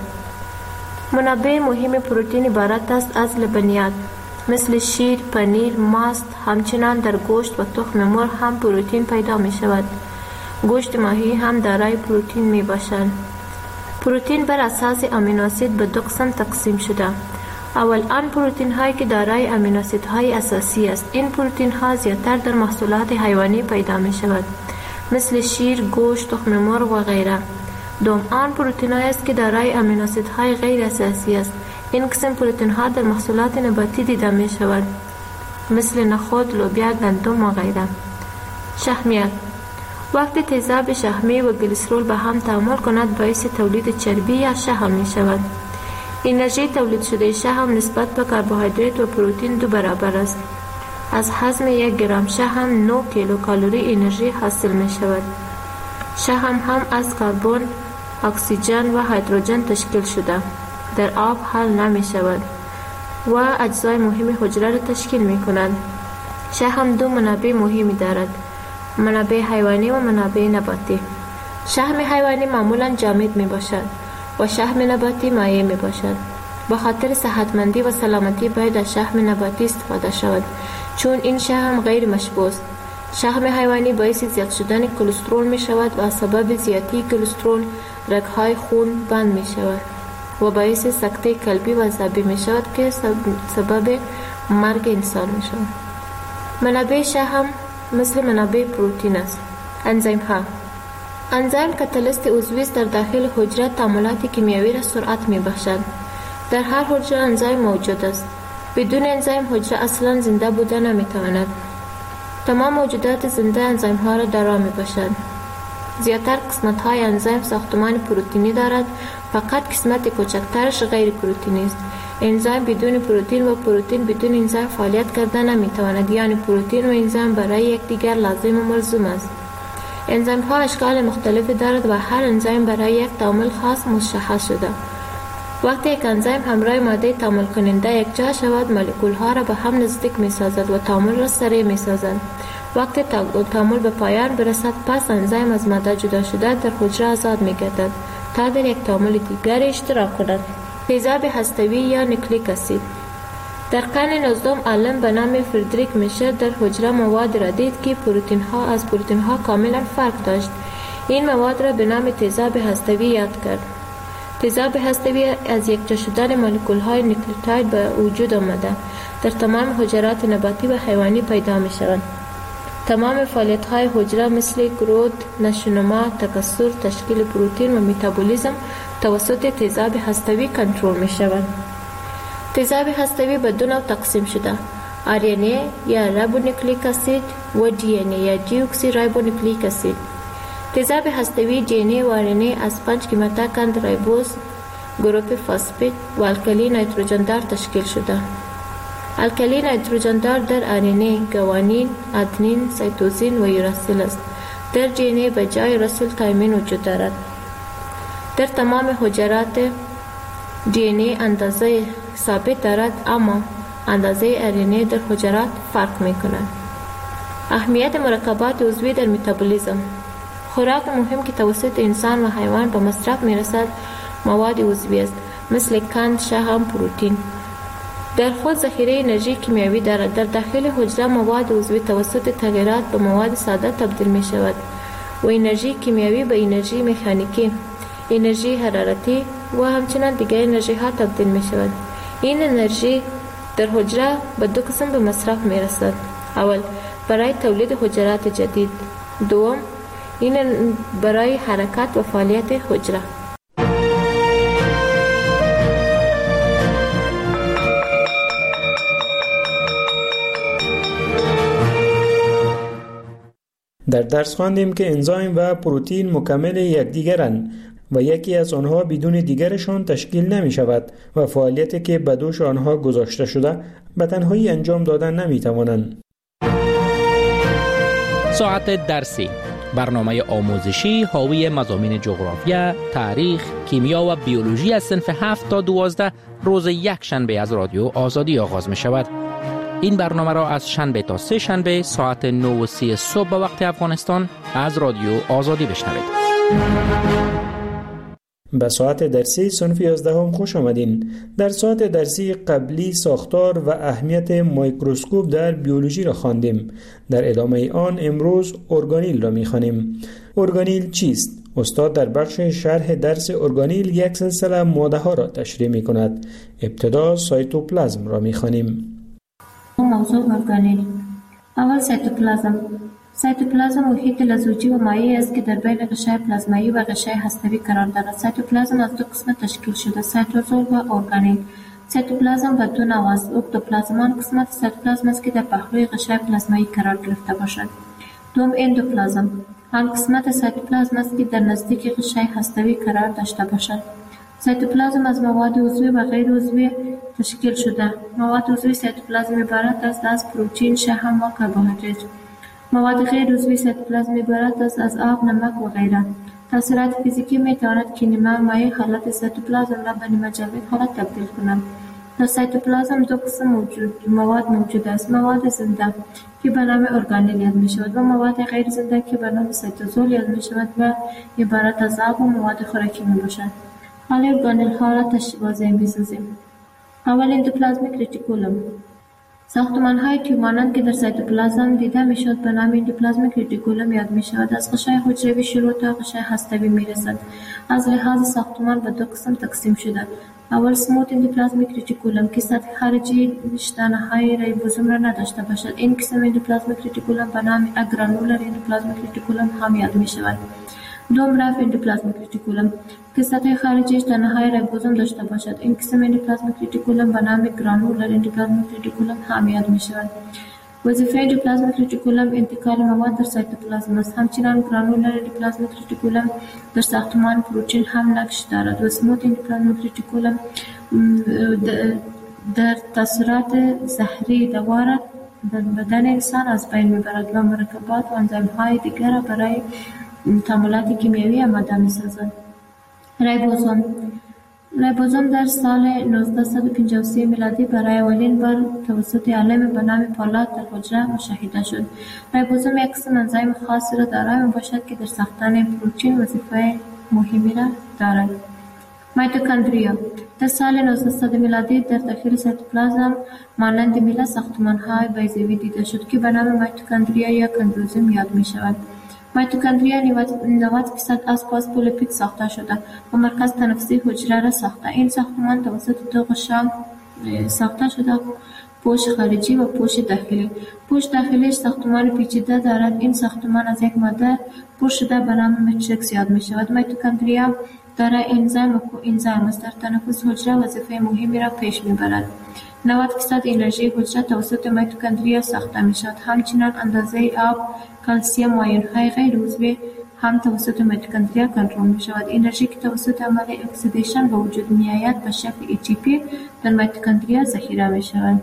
منابع مهم پروتئین عبارت است از لبنیات مثل شیر، پنیر، ماست. همچنان در گوشت و تخم مرغ هم پروتئین پیدا می شود. گوشت ماهی هم دارای پروتئین می باشد. پروتئین بر اساس امینو اسید به دو قسم تقسیم شده. اول آن پروتئین هایی که دارای امینو اسید های اساسی است. این پروتئین ها زیادتر در محصولات حیوانی پیدا می شود مثل شیر، گوشت، تخم مرغ و غیره. دوم آن پروتئین هایی است که دارای امینو اسید های غیر اساسی است. این قسم پروتئین ها در محصولات نباتی دیده می شود مثل نخود، لوبیا، گندم و غیره. شحمیات وقتی تیزاب شحمی و گلیسرول به هم تعامل کند باعث تولید چربی یا شحم می شود. انرژی تولید شده شحم نسبت به کربوهیدرات و پروتئین دو برابر است. از هضم یک گرم شحم نه کیلو کالری انرژی حاصل می شود. شحم هم از کربن، اکسیژن و هیدروژن تشکیل شده. در آب حل نمی شود و اجزای مهم حجره را تشکیل می کند. شحم دو منابع مهمی دارد: منابع حیوانی و منابع نباتی. شحم حیوانی معمولا جامد می باشد و شحم نباتی مایع می باشد. با خاطر صحتمندی و سلامتی باید از شحم نباتی استفاده شود، چون این شحم غیر مشبوع است. شحم حیوانی باعث زیاد شدن کلسترول می شود و سبب زیادی کلسترول رگ‌های خون بند می شود و باعث سکته قلبی و عصبی می شود که سبب مرگ انسان می شود. منابع شحم مثل منابع پروتئین است. انزیم ها انزیم کاتالیست عضوی است در داخل حجره تعاملات کیمیایی را سرعت می بخشد. در هر حجره انزیم موجود است. بدون انزیم حجره اصلا زنده بوده نمی تواند. تمام موجودات زنده انزیم ها را درا می بخشد. زیادتر قسمت های انزیم ساختمان پروتئینی دارد، فقط قسمت کوچکترش غیر پروتئینی است. انزیم بدون پروتئین و پروتئین بدون انزیم فعالیت کردن نمی تواند، یعنی پروتئین و انزیم برای یکدیگر لازم و ملزوم است. انزیم ها اشکال مختلفی دارد و هر انزیم برای یک تعامل خاص مشخص شده. وقتی یک انزیم همراه ماده تعامل کننده یکجا شود، مولکول ها را به هم نزدیک می سازد و تعامل را سریع می سازد. وقتی تعامل به پایان برسد، پس انزیم از ماده جدا شده در حجره آزاد می گردد تا در یک تعامل دیگر اشتراک کند. تیزاب هسته‌ای یا نیوکلیک اسید. در قرن نوزدهم عالم به نام فردریک میشر در حجره مواد را دید که پروتئین ها از پروتئین ها کاملا فرق داشت. این مواد را به نام تیزاب هسته‌ای یاد کرد. تیزاب هسته‌ای از یکجا شدن مولکول های نیوکلیوتاید به وجود آمده در تمام حجرات نباتی و حیوانی پیدا می شوند. تمام فعالیت های حجره مثل گروت، نشونما، تکثر، تشکیل پروتئین و متابولیسم توسط تیزاب هسته‌ای کنترل می شوند. تیزاب هسته‌ای به دو نوع تقسیم شده: آر ان ای یا رایبونوکلیک اسید و دی ان ای یا دی اکسی رایبونوکلیک اسید. تیزاب هسته‌ای دی ان ای و آر ان ای از پنج قیمته کند رایبوز، گروپ فاسفید و الکلی نیتروژن دار تشکیل شده. الکلی نیتروژن دار در آر ان ای گوانین، ادنین، سایتوزین و یوراسیل است. در دی ان ای به جای یوراسیل تایمین وجود دارد. در تمام حجرات دی ان ای اندازه ثابت دارد، اما اندازه آر ان ای در حجرات فرق می کند. اهمیت مرکبات عضوی در متابولیسم. خوراک مهم که توسط انسان و حیوان به مصرف می رسد مواد عضوی است، مثل قند، شحم، پروتئین. در خود ذخیره انرژی کیمیایی دارد. در داخل حجره مواد عضوی توسط تغییرات به مواد ساده تبدیل می شود و انرژی کیمیایی به انرژی مکانیکی، انرژی حرارتی و همچنین دیگر انرژی ها تبدیل می شود. این انرژی در حجره به دو قسم به مصرف می رسد: اول برای تولید حجرات جدید، دوم این برای حرکت و فعالیت حجره. در درس خواندیم که انزیم و پروتئین مکمل یکدیگرند و یکی از آنها بدون دیگرشان تشکیل نمی شود و فعالیتی که به دوش آنها گذاشته شده به تنهایی انجام دادن نمی توانند. ساعت درسی، برنامه آموزشی حاوی مضامین جغرافیا، تاریخ، کیمیا و بیولوژی از صنف هفت تا دوازده روز یک شنبه از رادیو آزادی آغاز می شود. این برنامه را از شنبه تا سه شنبه ساعت نه و سی صبح به وقت افغانستان از رادیو آزادی بشنوید. به ساعت درسی صنف یازدهم خوش آمدین. در ساعت درسی قبلی ساختار و اهمیت میکروسکوپ در بیولوژی را خواندیم. در ادامه آن امروز ارگانیل را می‌خوانیم. ارگانیل چیست؟ استاد در بخش شرح درس ارگانیل یک سلسله ماده ها را تشریح می‌کند. ابتدا سایتوپلازم را می‌خوانیم. موضوع ارگانیل. اول سایتوپلازم. سایتوپلازم محیط لزوجی و مایع است که در بین غشای پلازمایی و غشای هسته‌ای قرار دارد. سایتوپلازم از دو قسمت تشکیل شده: سایتوزول و ارگانیل. سایتوپلازم به دو نوع است: اکتوپلازم آن قسمت سایتوپلازم است که در پهلوی غشای پلازمایی قرار گرفته باشد. دوم اندوپلازم آن قسمت سایتوپلازم است که در نزدیک غشای هسته‌ای قرار داشته باشد. سایتوپلازم از مواد عضوی و غیر عضوی تشکیل شده. مواد عضوی سایتوپلازم عبارت است از پروتئین، شحم و کربوهیدرات. مواد غیر عضوی سایتوپلازم عبارت است از آب، نمک و غیره. تاثیرات فیزیکی می تواند که نیمه مایع حالت سایتوپلازم را به نیمه جامد حالت تبدیل کنند. در سایتوپلازم دو قسم موجود مواد موجود است: مواد زنده که به نام ارگانل یاد می شود و مواد غیر زنده که به نام سایتوزول یاد می شود و عبارت از آب و مواد خوراکی می باشد. حال ارگانل ها را واضح می سازیم. اول اندوپلازمیک ریتیکولوم. ساختمان های تیوب مانند که در سایتوپلازم دیده می شود به نام اندوپلازمیک ریتیکولوم یاد می شود. از غشای حجروی شروع تا غشای هستوی می رسد. از لحاظ ساختمان به دو قسم تقسیم شده. اول سموت اندوپلازمیک ریتیکولوم که سطح خارجی دانه های ریبوزوم را نداشته باشد. این قسم اندوپلازمیک ریتیکولوم به نام اگرانولر اندوپلازمیک ریتیکولوم هم یاد می شود. دوم رف اندوپلازمیک ریتیکولوم که سطح خارجیش دانه های ریبوزوم داشته باشد. این قسم اندوپلازمیک ریتیکولوم به نام گرانولر اندوپلازمیک ریتیکولوم هم یاد می شود. وظیفه اندوپلازمیک ریتیکولوم انتقال مواد در سایتوپلازم است. همچنین گرانولر اندوپلازمیک ریتیکولوم در ساختمان پروتئین هم نقش دارد و سموت اندوپلازمیک ریتیکولوم در تاثیرات زهری دوار در بدن انسان از بین میبرد و مرکبات و انزیم های دیگر را برای تعاملات کیمیایی آماده می‌سازد. ریبوزوم ریبوزوم در سال نوزده پنجاه و سه میلادی برای اولین بار توسط عالم به نام پالاد در حجره مشاهده شد. ریبوزوم یک قسم انزیم خاصی را دارای میباشد که در ساختن پروتئین وظیفه مهمی را دارد. میتوکندریا در سال نوزده میلادی در داخل سایتوپلازم مانند میله ساختمان‌های بیضوی دیده شد که به نام میتوکندریا یا کندروزوم یاد می‌شود. میتوکندریا نود درصد از فاسفولیپید ساخته شده و مرکز تنفسی حجره را ساخته. این ساختمان توسط دو غشا ساخته شده: پوش خارجی و پوش داخلی. پوش داخلیش ساختمان پیچیده دارد. این ساختمان از یک ماده پر شده به نام ماتریکس یاد می شود. میتوکندریا دارای انزیم و کوانزیم است. در تنفس حجره وظیفه مهمی را پیش می برد. نود درصد انرژی حجره توسط میتوکندریا ساخته می شود. همچنین اندازه آب، کلسیم و آیون‌های غیر عضوی هم توسط میتوکندریا کنترل می شود. انرژی که توسط عمل اکسیدیشن به وجود می آید به شکل ای تی پی در میتوکندریا ذخیره می شود.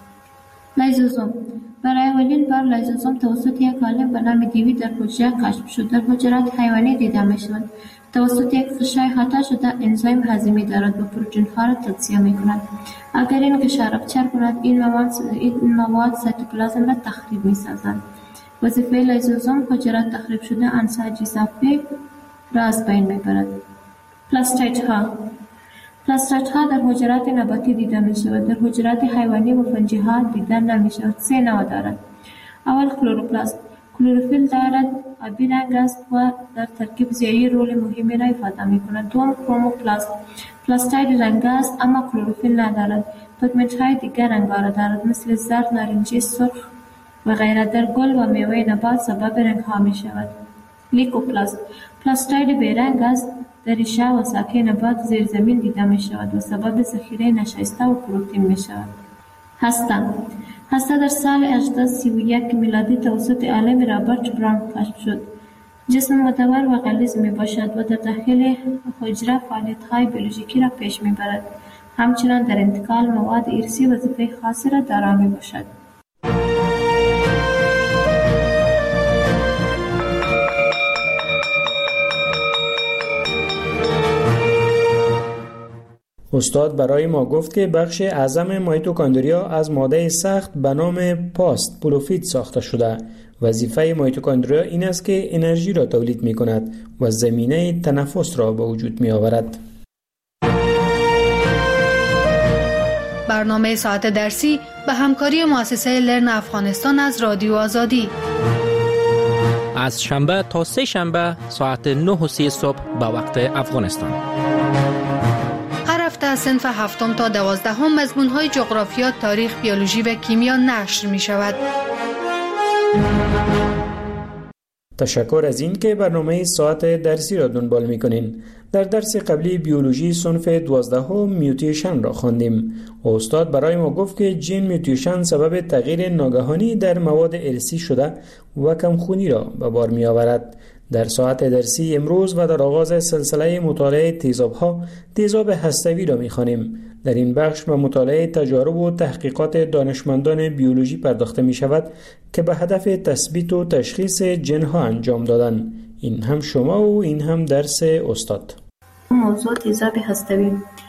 لیزوزوم برای اولین بار لیزوزوم توسط یک عالم به نام دیوی در حجره کشف شد. در حجرات حیوانی دیده می شود. توسط یک غشای احاطه شده انزیم هضمی دارد و پروتئین ها را تجزیه می کند. اگر این غشا رپچر کند این مواد این مواد سایتوپلازم را تخریب می سازند. وظیفه لیزوزوم حجرات تخریب شده انساج اضافی را از بین می برد. پلاستید ها پلاستید ها در حجرات نباتی دیده می شود. در حجرات حیوانی و فنجی ها دیده نمی شود. سه نوع دارد. اول کلروپلاست. کلروفیل دارد، آبی رنگ است و در ترکیب ضیایی رول مهمی را ایفاده می کند. دوم کروموپلاست. پلاستید رنگ است اما کلروفیل ندارد. پیگمنت های دیگر رنگ را دارد مثل زرد، نارنجی، سرخ و غیره. در گل و میوه نبات سبب رنگ ها می شود. لیکوپلاست. پلاستید بیرنگ است. در ریشه و ساقه نبات زیر زمین دیده می شود و سبب ذخیره نشایسته و پروتئین می شود. هسته هسته در سال هزار و هشتصد و سی و یک میلادی توسط عالم رابرت براون کشف شد. جسم مدور و غلیظ می باشد و در داخل حجره فعالیت های بیولوژیکی را پیش می برد. همچنین در انتقال مواد ارثی وظیفه خاصی را دارا می باشد. استاد برای ما گفت که بخش اعظم میتوکندریا از ماده سخت به نام پاست پولوفید ساخته شده. وظیفه میتوکندریا این است که انرژی را تولید می کند و زمینه تنفس را به وجود می آورد. برنامه ساعت درسی به همکاری مؤسسه لرن افغانستان از رادیو آزادی از شنبه تا سه شنبه ساعت نه و سی صبح به وقت افغانستان. هفته صنف هفتم تا دوازدهم مضمون‌های جغرافیا، تاریخ، بیولوژی و کیمیا نشر می‌شود. تشکر از این که برنامه ساعت درسی را دنبال می‌کنین. در درس قبلی بیولوژی صنف دوازدهم میوتیشن را خواندیم. استاد برای ما گفت که جین میوتیشن سبب تغییر ناگهانی در مواد ارثی شده و کمخونی را به بار می‌آورد. در ساعت درسی امروز و در آغاز سلسله مطالعه تیزاب‌ها تیزاب هسته‌ای را می‌خوانیم. در این بخش به مطالعه تجارب و تحقیقات دانشمندان بیولوژی پرداخته می‌شود که به هدف تثبیت و تشخیص جن‌ها انجام دادن. این هم شما و این هم درس استاد. موضوع تیزاب هسته‌ای.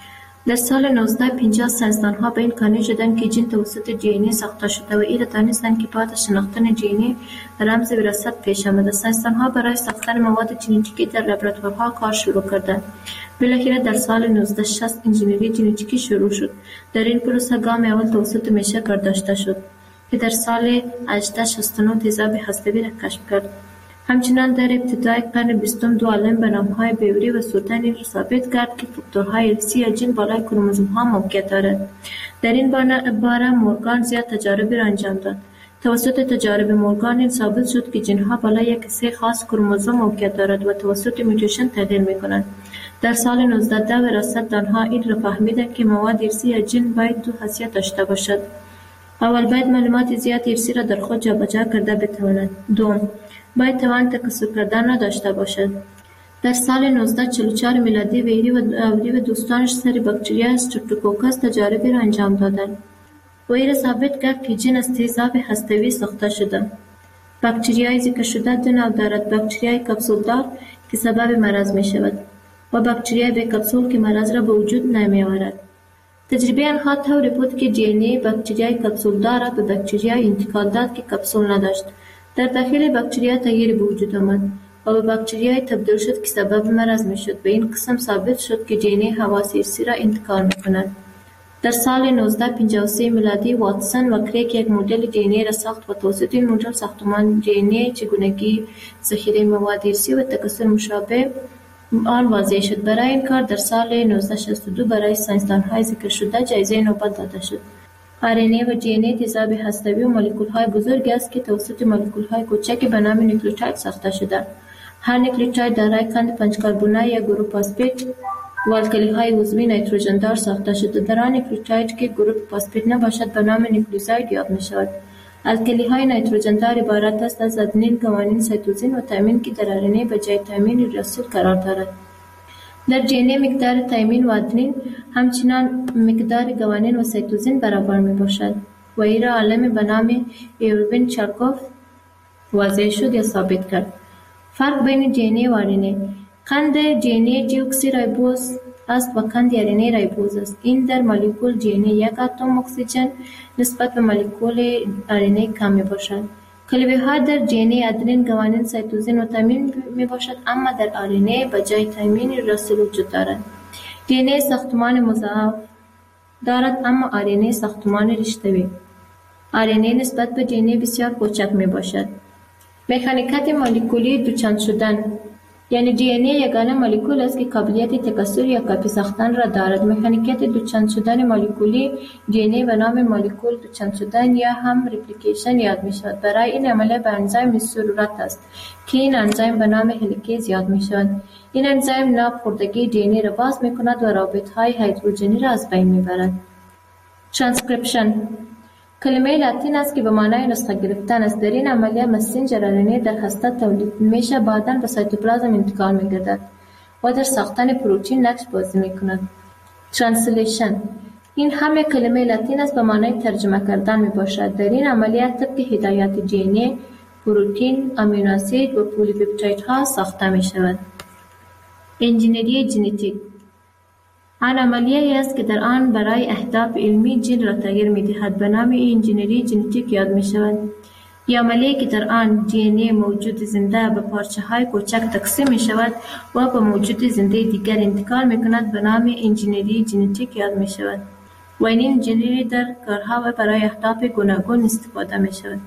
در سال نوزده پنجاه ساینسدان‌ها به این قانع شدند که جین توسط دی ان ای ساخته شده و این دانستند که بعد از شناختن دی ان ای رمز وراثت پیش آمده. ساینسدان‌ها برای ساختن مواد ژنتیکی در لابراتوارها کار شروع کردند. بالاخره در سال نوزده شصت انجینری ژنتیکی شروع شد. در این پروسه گام اول توسط میشه کارداشته شد که در سال هجده شصت و نه تیزاب هسته‌ای را کشف کرد. همچنان در ابتدای قرن بیستم دو عالم به نام‌های بیوری و سوتن این را ثابت کرد که فاکتورهای ارثی یا جین بالای کروموزوم‌ها موقعیت دارد. در این باره مورگان زیاد تجاربی را انجام داد. توسط تجارب مورگان این ثابت شد که جین‌ها بالای یک سه خاص کروموزوم موقعیت دارد و توسط میوتیشن تغییر می‌کنند. در سال نوزده ده وراثت دانها این را فهمیدند که مواد ارثی یا جین باید دو خاصیت داشته باشد. اول باید معلومات زیاد ارثی را در خود جابجا کرده بتواند. دوم باید توان تکثر کردن نداشته باشد. در سال نوزده چهل و چهار میلادی ویری و اوری و دوستانش سر باکتریا استرپتوکوکس تجاربی را انجام دادند و این را ثابت کرد که جین از تیزاب هسته‌ای ساخته شده. باکتریای ذکر شده دو نوع دارد: باکتریای کپسولدار که سبب مرض می شود و باکتریای بی کپسول که مرض را به وجود نمی آورد. تجربه آنها طوری بود که دی ان ای باکتریای کپسولدار را به باکتریای انتقال داد که کپسول نداشت. در داخل باکتریا تغییر به وجود آمد و به باکتریای تبدیل شد که سبب مرض می شد. به این قسم ثابت شد که دی ان ای حواس ارثی را انتقال می کند. در سال نوزده پنجاه و سه میلادی واتسون و کریک یک مدل دی ان ای را ساخت و توسط این مدل ساختمان دی ان ای چگونگی ذخیره مواد ارثی و تکثر مشابه آن واضح شد. برای این کار در سال نوزده شصت و دو برای ساینسدان‌های ذکر شده جایزه نوبل داده شد. آر ان ای و دی ان ای تیزاب هسته‌ای و مولکول‌های بزرگی است که توسط مولکول‌های کوچکی به نام نیوکلیوتاید ساخته شده‌اند. هر نیوکلیوتاید دارای قند پنج کربنی یا گروه فاسفیت و الکلی‌های عضوی نیتروژن دار ساخته شده. در آن نیوکلیوتاید که گروه فاسفیت نباشد به نام نیوکلیوزاید یاد می‌شود. الکلی‌های نیتروژن دار عبارت است از آدنین، گوانین، سایتوزین و تامین که در آر ان ای به جای تامین ریبوسیل قرار دارد. در دی ان ای مقدار تامین و آدنین همچنان مقدار گوانین و سایتوزین برابر می باشد و این را عالم به نام ایروین چارکوف واضح شد یا ثابت کرد. فرق بین دی ان ای و آر ان ای: قند دی ان ای دیوکسی ریبوز است و قند آر ان ای ریبوز است. این در مولکول دی ان ای یک اتم اکسیژن نسبت به مولکول آر ان ای کم می باشد. کلبه ها در دی ان ای آدنین، گوانین، سایتوزین و تامین می باشد، اما در آر ان ای به جای تامین ریبوسیل وجود دارد. دی ان ای ساختمان مضاعف دارد اما آر ان ای ساختمان رشته‌ای. آر ان ای نسبت به دی ان ای بسیار کوچک می باشد. مکانیکات مولکولی دوچند شدن، یعنی دی ان ای یگانه مولکول است که قابلیت تکثر یا کپی ساختن را دارد. مکانیکات دوچند شدن مولکولی دی ان ای به نام مولکول دوچند شدن یا هم ریپلیکیشن یاد می شود. برای این عملیه به انزیم ضرورت است که این انزیم به نام هلیکیز یاد می شود. این انزیم ناپخوردگی دی ان ای را باز می کند و رابطهای هیدروژنی را از بین می برد. ترانسکریپشن کلمه لاتین است که به معنای نسخه گرفتن است. در این عملیه مسنجر آر ان ای در هسته تولید میشه، بعداً به سایتوپلازم انتقال می‌گردد و در ساختن پروتئین نقش بازی می‌کند. ترنسلیشن این همه کلمه لاتین است به معنای ترجمه کردن میباشد. در این عملیه طبق هدایات دی ان ای پروتئین، آمینو اسید و پلی‌پپتایدها ساخته می‌شود. انجینری ژنتیک آن عملیه است که در آن برای اهداف علمی جین را تغییر می‌دهد. به نام انجینری ژنتیک یاد می‌شود. این عملیه که در آن دی ان ای موجود زنده به پارچه‌های کوچک تقسیم می‌شود و به موجود زنده دیگر انتقال می‌کند به نام انجینری ژنتیک یاد می‌شود و این انجینری در کارها و برای اهداف گوناگون استفاده می‌شود.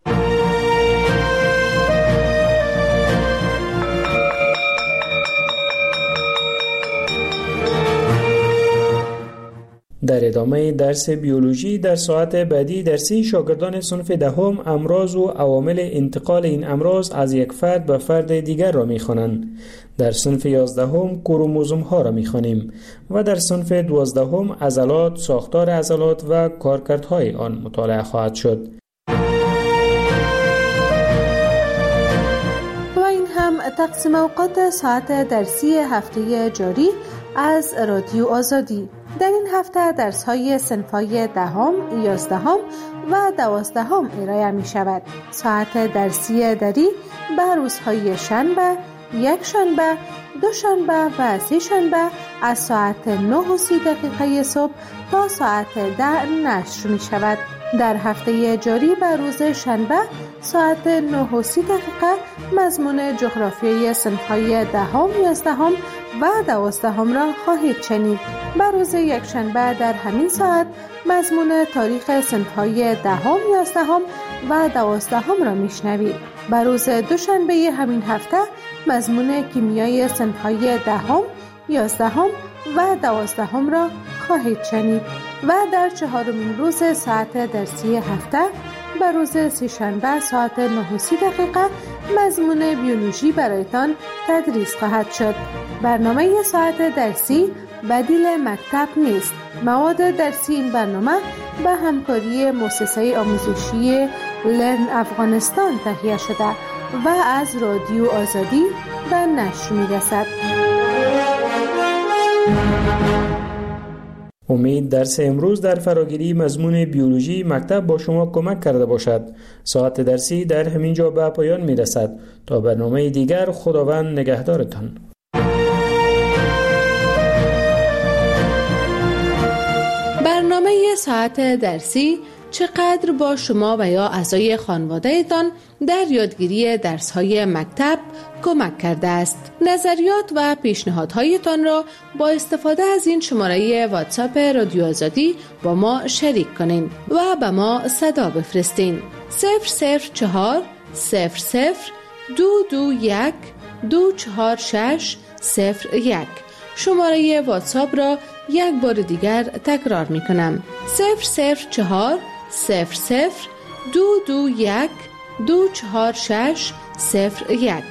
در ادامه درس بیولوژی در ساعت بعدی درسی شاگردان صنف دهم امراض و عوامل انتقال این امراض از یک فرد به فرد دیگر را می‌خوانند. در صنف یازدهم کروموزوم ها را می‌خوانیم و در صنف دوازدهم عضلات، ساختار عضلات و کارکردهای آن مطالعه خواهد شد. و این هم تقسیم اوقات ساعت درسی هفته جاری از رادیو آزادی. در این هفته درس‌های صنف‌های دهم، یازدهم و دوازدهم ارائه می شود. ساعت درسی دری به روزهای شنبه، یک شنبه، دو شنبه و سه شنبه از ساعت نه و سی دقیقه صبح تا ساعت ده نشر می شود. در هفته جاری به روز شنبه ساعت نه و سی دقیقه مضمون جغرافیای صنف‌های دهم، یازدهم و دوازدهم را خواهید شنید. به روز یک شنبه در همین ساعت مضمون تاریخ صنف‌های دهم، یازدهم و دوازدهم را میشنوید. به روز دوشنبه همین هفته مضمون کیمیای صنف‌های دهم، یازدهم و دوازدهم را خواهید شنید و در چهارمین روز ساعت درسی هفته به روز سه‌شنبه ساعت نه و سی دقیقه مضمون بیولوژی برایتان تدریس خواهد شد. برنامه ساعت درسی بدیل مکتب نیست. مواد درسی این برنامه به همکاری مؤسسه آموزشی لرن افغانستان تهیه شده و از رادیو آزادی به نشر می‌رسد. امید درس امروز در فراگیری مضمون بیولوژی مکتب با شما کمک کرده باشد. ساعت درسی در همین جا به پایان می رسد. تا برنامه دیگر خداوند نگهدارتان. برنامه ساعت درسی چقدر با شما و یا اعضای خانواده‌تان در یادگیری درس‌های مکتب کمک کرده است. نظریات و پیشنهادهایتان را با استفاده از این شماره واتساپ رادیو آزادی با ما شریک کنین و به ما صدا بفرستین. صفر صفر چهار صفر صفر دو دو یک دو چهار شش صفر یک. شماره واتساپ را یک بار دیگر تکرار می کنم. صفر صفر چهار صفر صفر دو دو یک دو چهار شش صفر یک.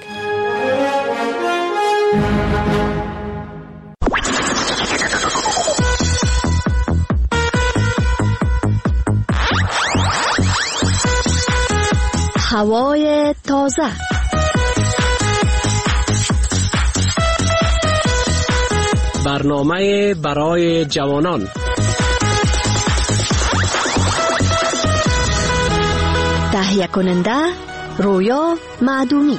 هوای تازه. برنامه برای جوانان. تهیه کننده رویا معدومی.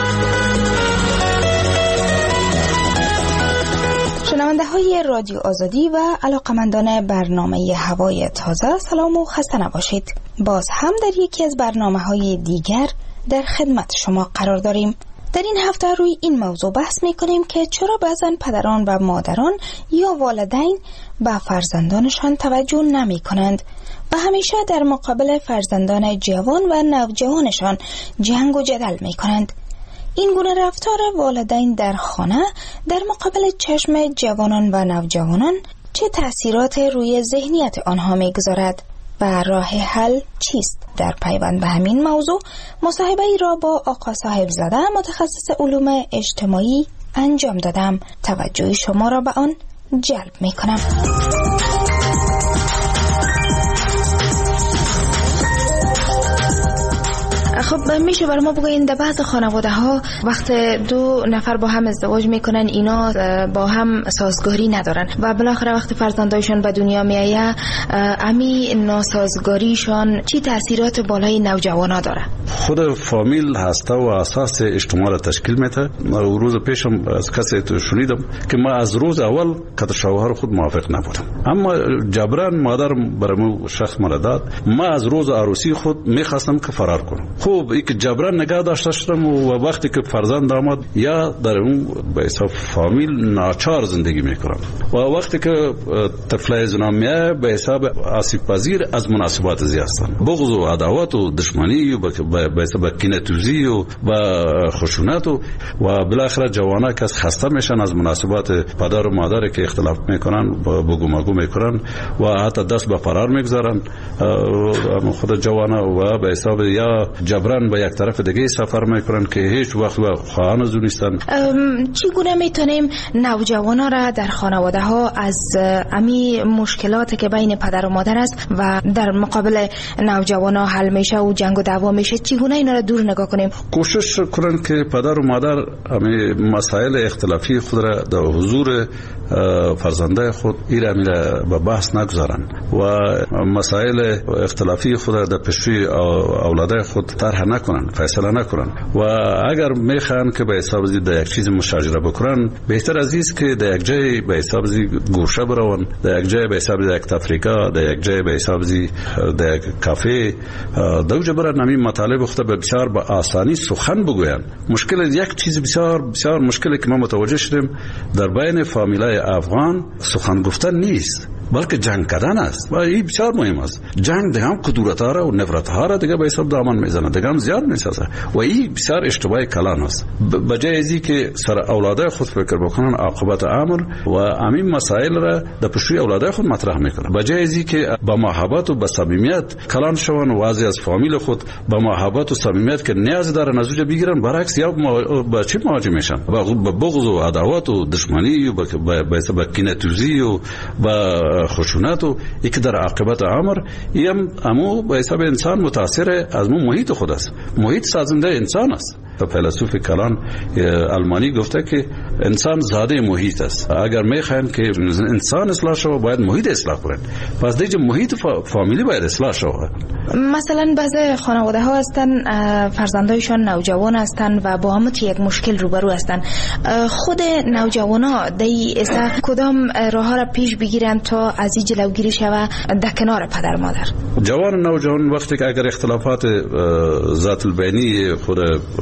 شنونده های رادیو آزادی و علاقمندان برنامه هوای تازه، سلام و خسته نباشید. باز هم در یکی از برنامه های دیگر در خدمت شما قرار داریم. در این هفته روی این موضوع بحث می کنیم که چرا بعضن پدران و مادران یا والدین به فرزندانشان توجه نمی کنند و همیشه در مقابل فرزندان جوان و نوجوانشان جنگ و جدل می کنند. این گونه رفتار والدین در خانه در مقابل چشم جوانان و نوجوانان چه تأثیرات روی ذهنیت آنها می گذارد و راه حل چیست؟ در پیوند به همین موضوع مصاحبه ای را با آقا صاحب زاده متخصص علوم اجتماعی انجام دادم. توجه شما را به آن جلب می کنم. خب میشه برای ما بگوین در بعض خانواده ها وقت دو نفر با هم ازدواج میکنن اینا با هم سازگاری ندارن و بالاخره وقت فرزندایشون به دنیا میایه امی ناسازگاریشان چی تاثیرات بالای نوجوانا داره؟ خود فامیل هسته و اساس اجتماع را تشکیل میده. روز پیشم از کسی تو شنیدم که ما از روز اول که شوهر خود موافق نبودم، اما جبران مادر برام شخص مرا داد. ما از روز عروسی خود میخواستم که فرار کنم. خوب این که جبران نگاه داشته شدم و وقتی که فرزند آمد یا در اون به حساب فامیل ناچار زندگی میکنم و وقتی که طفل زنم میه به حساب آسیب پذیر از مناسبات زیستن، بغض و عداوت و دشمنی و به حساب کینه‌توزی و خشونت و بالاخره جوانا که خسته میشن از مناسبات پدر و مادر که اختلاف میکنن بگو مگو میکنن و حتی دست به فرار میگذارن خود جوانا و به حساب یا جبران جبران به یک طرف دیگه سفر میکنن که هیچ وقت و خواهان از نیستن. چگونه میتونیم نوجوانان را در خانواده ها از امی مشکلاتی که بین پدر و مادر است و در مقابل نوجوانان حل میشه و جنگ و دعوا میشه، چگونه اینا را دور نگاه کنیم؟ کوشش کنن که پدر و مادر امی مسائل اختلافی خود را در حضور فرزنده خود ایره میره به بحث نگذارن و مسائل اختلافی خود را در پیشروی اولاده خود طرح نکنن، فیصله نکنن و اگر میخوان که به حساب زی در یک چیز مشاجره بکنن، بهتر از است که در یک جای به حساب زی گوشه برون، در یک جای به حساب زی یک تفریقه، در یک جای به حساب زی در یک کافه دوجه برن همین مطالب خود به بسیار با آسانی سخن بگوین. مشکل یک چیز بسیار بسیار مشکلی که ما متوجه شدیم در بین فامیلای افغان سخن گفتن نیست، بلکه جنگ کردن است و این بسیار مهم است. جنگ دیگه هم کدورت ها را و نفرت ها را دیگه به حساب دامن میزنه، دیگه هم زیاد میسازه و این بسیار اشتباه کلان است. بجای ازی که سر اولاده خود فکر بکنن عاقبت امر و همین مسائل را در پیشروی اولاده خود مطرح میکنن، بجای ازی که با محبت و با صمیمیت کلان شون و واضح از فامیل خود با محبت و صمیمیت که نیاز دارن از اونجا بگیرن، برعکس یا با چی مواجه میشن؟ با بغض و عداوت و دشمنی و با کینه‌توزی و با خشونت و یک در عاقبت امر ایم امو به حساب انسان متاثر از مو محیط خود است. محیط سازنده انسان است. فیلسوف کلان آلمانی گفته که انسان زاده محیط است. اگر میخواین که انسان اصلاح شود باید محیط اصلاح کنند. پس دیگه محیط فامیلی باید اصلاح شود. مثلا بعضی خانواده ها هستن فرزندایشان نوجوان هستن و با هم یک مشکل روبرو هستن، خود نوجوان ها دی اسا کدام راه ها را پیش بگیرن تا از این جلوگیری شود در کنار پدر مادر؟ جوان نوجوان وقتی که اگر اختلافات ذات البینی خود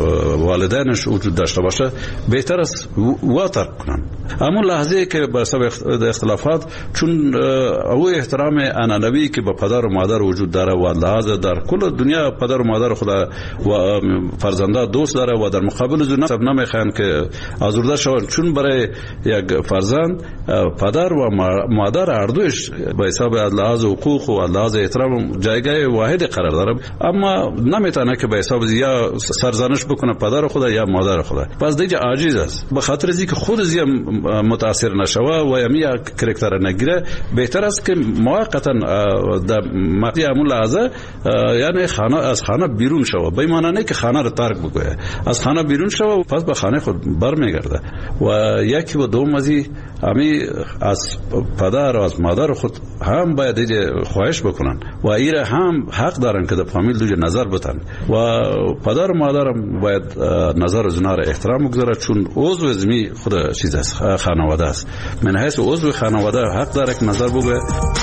والدینش وجود داشته باشه بهتر است وا ترک کنن. اما لحظه که به سبب اختلافات چون او احترام انانوی که به پدر و مادر وجود داره و لحظه در کل دنیا پدر و مادر خود و فرزنده دوست داره و در مقابل زونه سب نمیخوان که آزرده شوند، چون برای یک فرزند پدر و مادر هر دوش به حساب از لحاظ حقوق و از لحاظ احترام جایگاه واحد قرار داره، اما نمیتونه که به حساب یا سرزنش بکنه پدر خود یا مادر خود. پس دیگه عاجز است. به خاطر از اینکه خود زی متاثر نشوه و یمی کرکتر نگیره، بهتر است که موقتا در مقطع همون لحظه یعنی خانه از خانه بیرون شوه، به معنی نه که خانه رو ترک بکنه، از خانه بیرون شوه پس به خانه خود برمیگرده و یکی و دوم ازی همی از پدر و از مادر خود هم باید دیگه خواهش بکنن و ایره هم حق دارن که در فامیل دیگه نظر بتن و پدر و مادر باید نظر از اونها را احترام بگذاره، چون عضو ازمی خود چیز است، خانواده است. من حیث عضو خانواده حق داره که نظر بگه.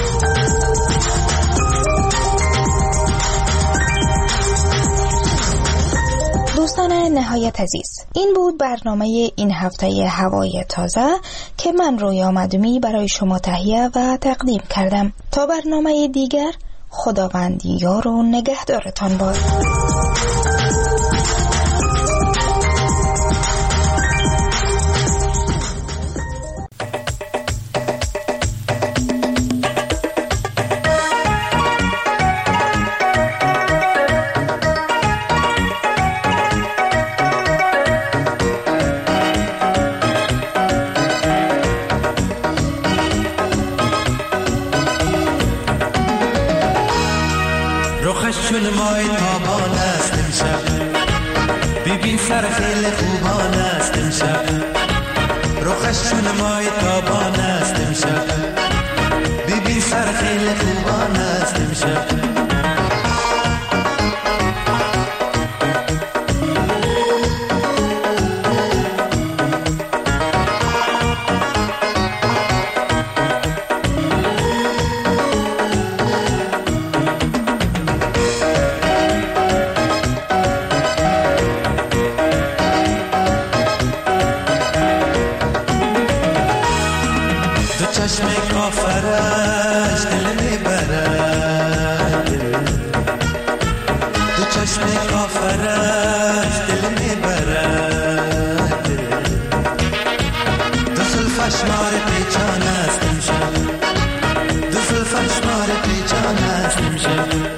دوستان نهایت عزیز، این بود برنامه این هفته هوای تازه که من رویا مدومی برای شما تهیه و تقدیم کردم. تا برنامه دیگر، خداوند یار و نگهدارتان باد. چون مای تابان است امشب، ببین سر خیلی خوبان است امشب. رخش چون مای تابان است امشب، ببین سر خیلی خوبان است امشب. کافرش دل میبرد، دو چشم کافرش دل میبرد، دو زلفش مار پیچان است امشب، دو زلفش مار پیچان است امشب.